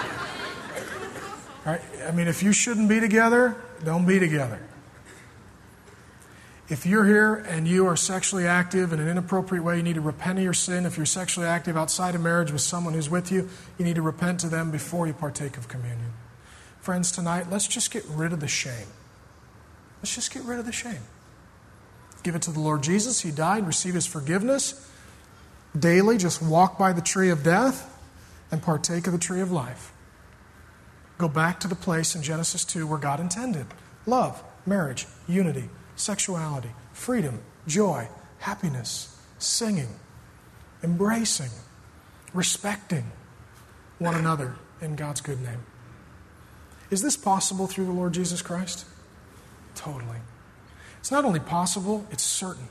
All right? I mean, if you shouldn't be together, don't be together. If you're here and you are sexually active in an inappropriate way, you need to repent of your sin. If you're sexually active outside of marriage with someone who's with you, you need to repent to them before you partake of communion. Friends, tonight, let's just get rid of the shame. Let's just get rid of the shame. Give it to the Lord Jesus. He died. Receive His forgiveness. Daily, just walk by the tree of death and partake of the tree of life. Go back to the place in Genesis two where God intended. Love, marriage, unity, sexuality, freedom, joy, happiness, singing, embracing, respecting one another in God's good name. Is this possible through the Lord Jesus Christ? Totally. It's not only possible, it's certain.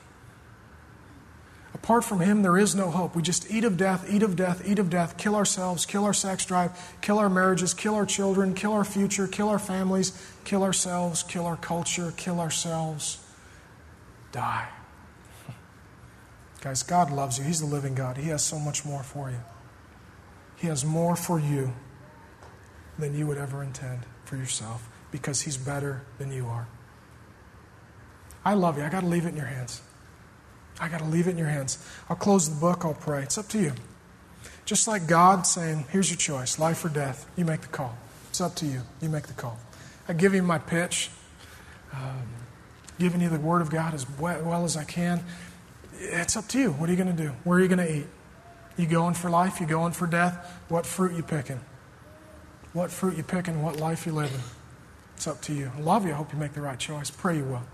Apart from Him, there is no hope. We just eat of death, eat of death, eat of death, kill ourselves, kill our sex drive, kill our marriages, kill our children, kill our future, kill our families, kill ourselves, kill our culture, kill ourselves. Die. Guys, God loves you. He's the living God. He has so much more for you. He has more for you than you would ever intend for yourself because He's better than you are. I love you. I got to leave it in your hands. I got to leave it in your hands. I'll close the book. I'll pray. It's up to you. Just like God saying, here's your choice, life or death. You make the call. It's up to you. You make the call. I give you my pitch, um, giving you the Word of God as well as I can. It's up to you. What are you going to do? Where are you going to eat? You going for life? You going for death? What fruit you picking? What fruit you picking? What life you living? It's up to you. I love you. I hope you make the right choice. Pray you will.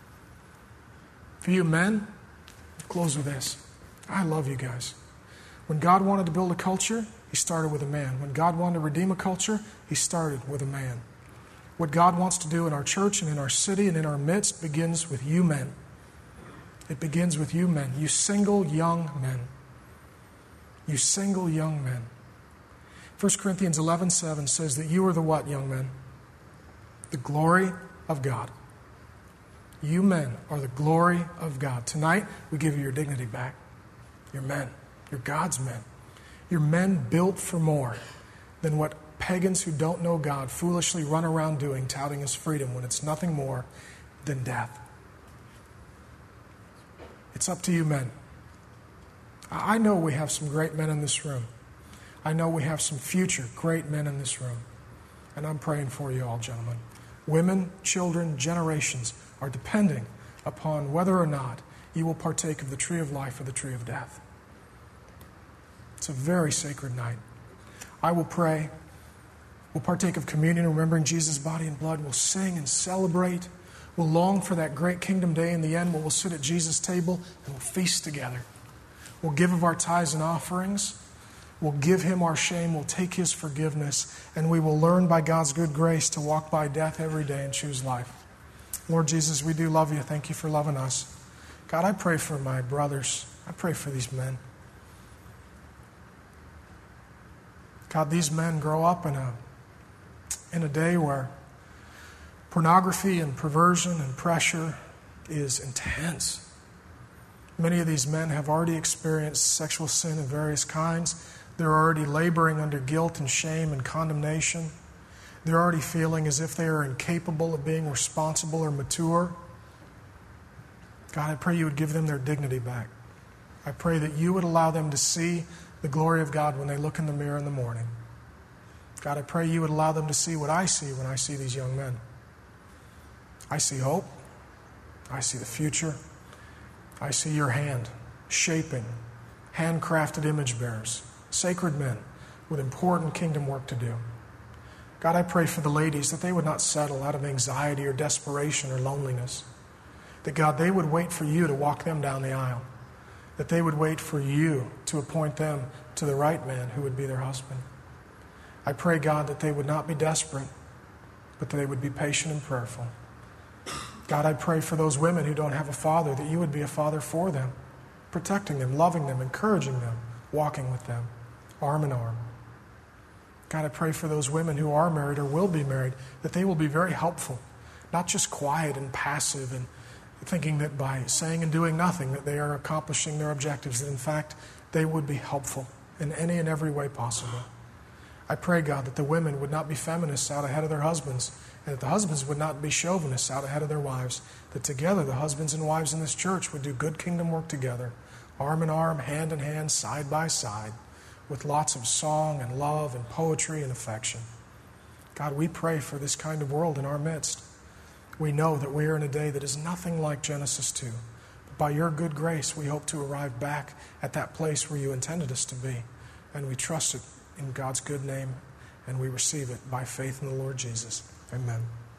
For you men, I'll close with this. I love you guys. When God wanted to build a culture, He started with a man. When God wanted to redeem a culture, He started with a man. What God wants to do in our church and in our city and in our midst begins with you men. It begins with you men. You single young men. You single young men. First Corinthians eleven seven says that you are the what, young men? The glory of God. You men are the glory of God. Tonight, we give you your dignity back. You're men. You're God's men. You're men built for more than what pagans who don't know God foolishly run around doing, touting His freedom when it's nothing more than death. It's up to you, men. I know we have some great men in this room. I know we have some future great men in this room. And I'm praying for you all, gentlemen. Women, children, generations are depending upon whether or not you will partake of the tree of life or the tree of death. It's a very sacred night. I will pray. We'll partake of communion, remembering Jesus' body and blood. We'll sing and celebrate. We'll long for that great kingdom day in the end where we'll sit at Jesus' table and we'll feast together. We'll give of our tithes and offerings. We'll give Him our shame. We'll take His forgiveness. And we will learn by God's good grace to walk by death every day and choose life. Lord Jesus, we do love you. Thank you for loving us. God, I pray for my brothers. I pray for these men. God, these men grow up in a, in a day where pornography and perversion and pressure is intense. Many of these men have already experienced sexual sin of various kinds. They're already laboring under guilt and shame and condemnation. They're already feeling as if they are incapable of being responsible or mature. God, I pray you would give them their dignity back. I pray that you would allow them to see the glory of God when they look in the mirror in the morning. God, I pray you would allow them to see what I see when I see these young men. I see hope. I see the future. I see your hand shaping handcrafted image bearers, sacred men with important kingdom work to do. God, I pray for the ladies that they would not settle out of anxiety or desperation or loneliness. That, God, they would wait for you to walk them down the aisle. That they would wait for you to appoint them to the right man who would be their husband. I pray, God, that they would not be desperate, but that they would be patient and prayerful. God, I pray for those women who don't have a father, that you would be a father for them, protecting them, loving them, encouraging them, walking with them, arm in arm. God, I pray for those women who are married or will be married, that they will be very helpful, not just quiet and passive and thinking that by saying and doing nothing that they are accomplishing their objectives, that in fact they would be helpful in any and every way possible. I pray, God, that the women would not be feminists out ahead of their husbands, and that the husbands would not be chauvinists out ahead of their wives, that together the husbands and wives in this church would do good kingdom work together, arm in arm, hand in hand, side by side, with lots of song and love and poetry and affection. God, we pray for this kind of world in our midst. We know that we are in a day that is nothing like Genesis two. But by your good grace, we hope to arrive back at that place where you intended us to be. And we trust it in God's good name, and we receive it by faith in the Lord Jesus. Amen.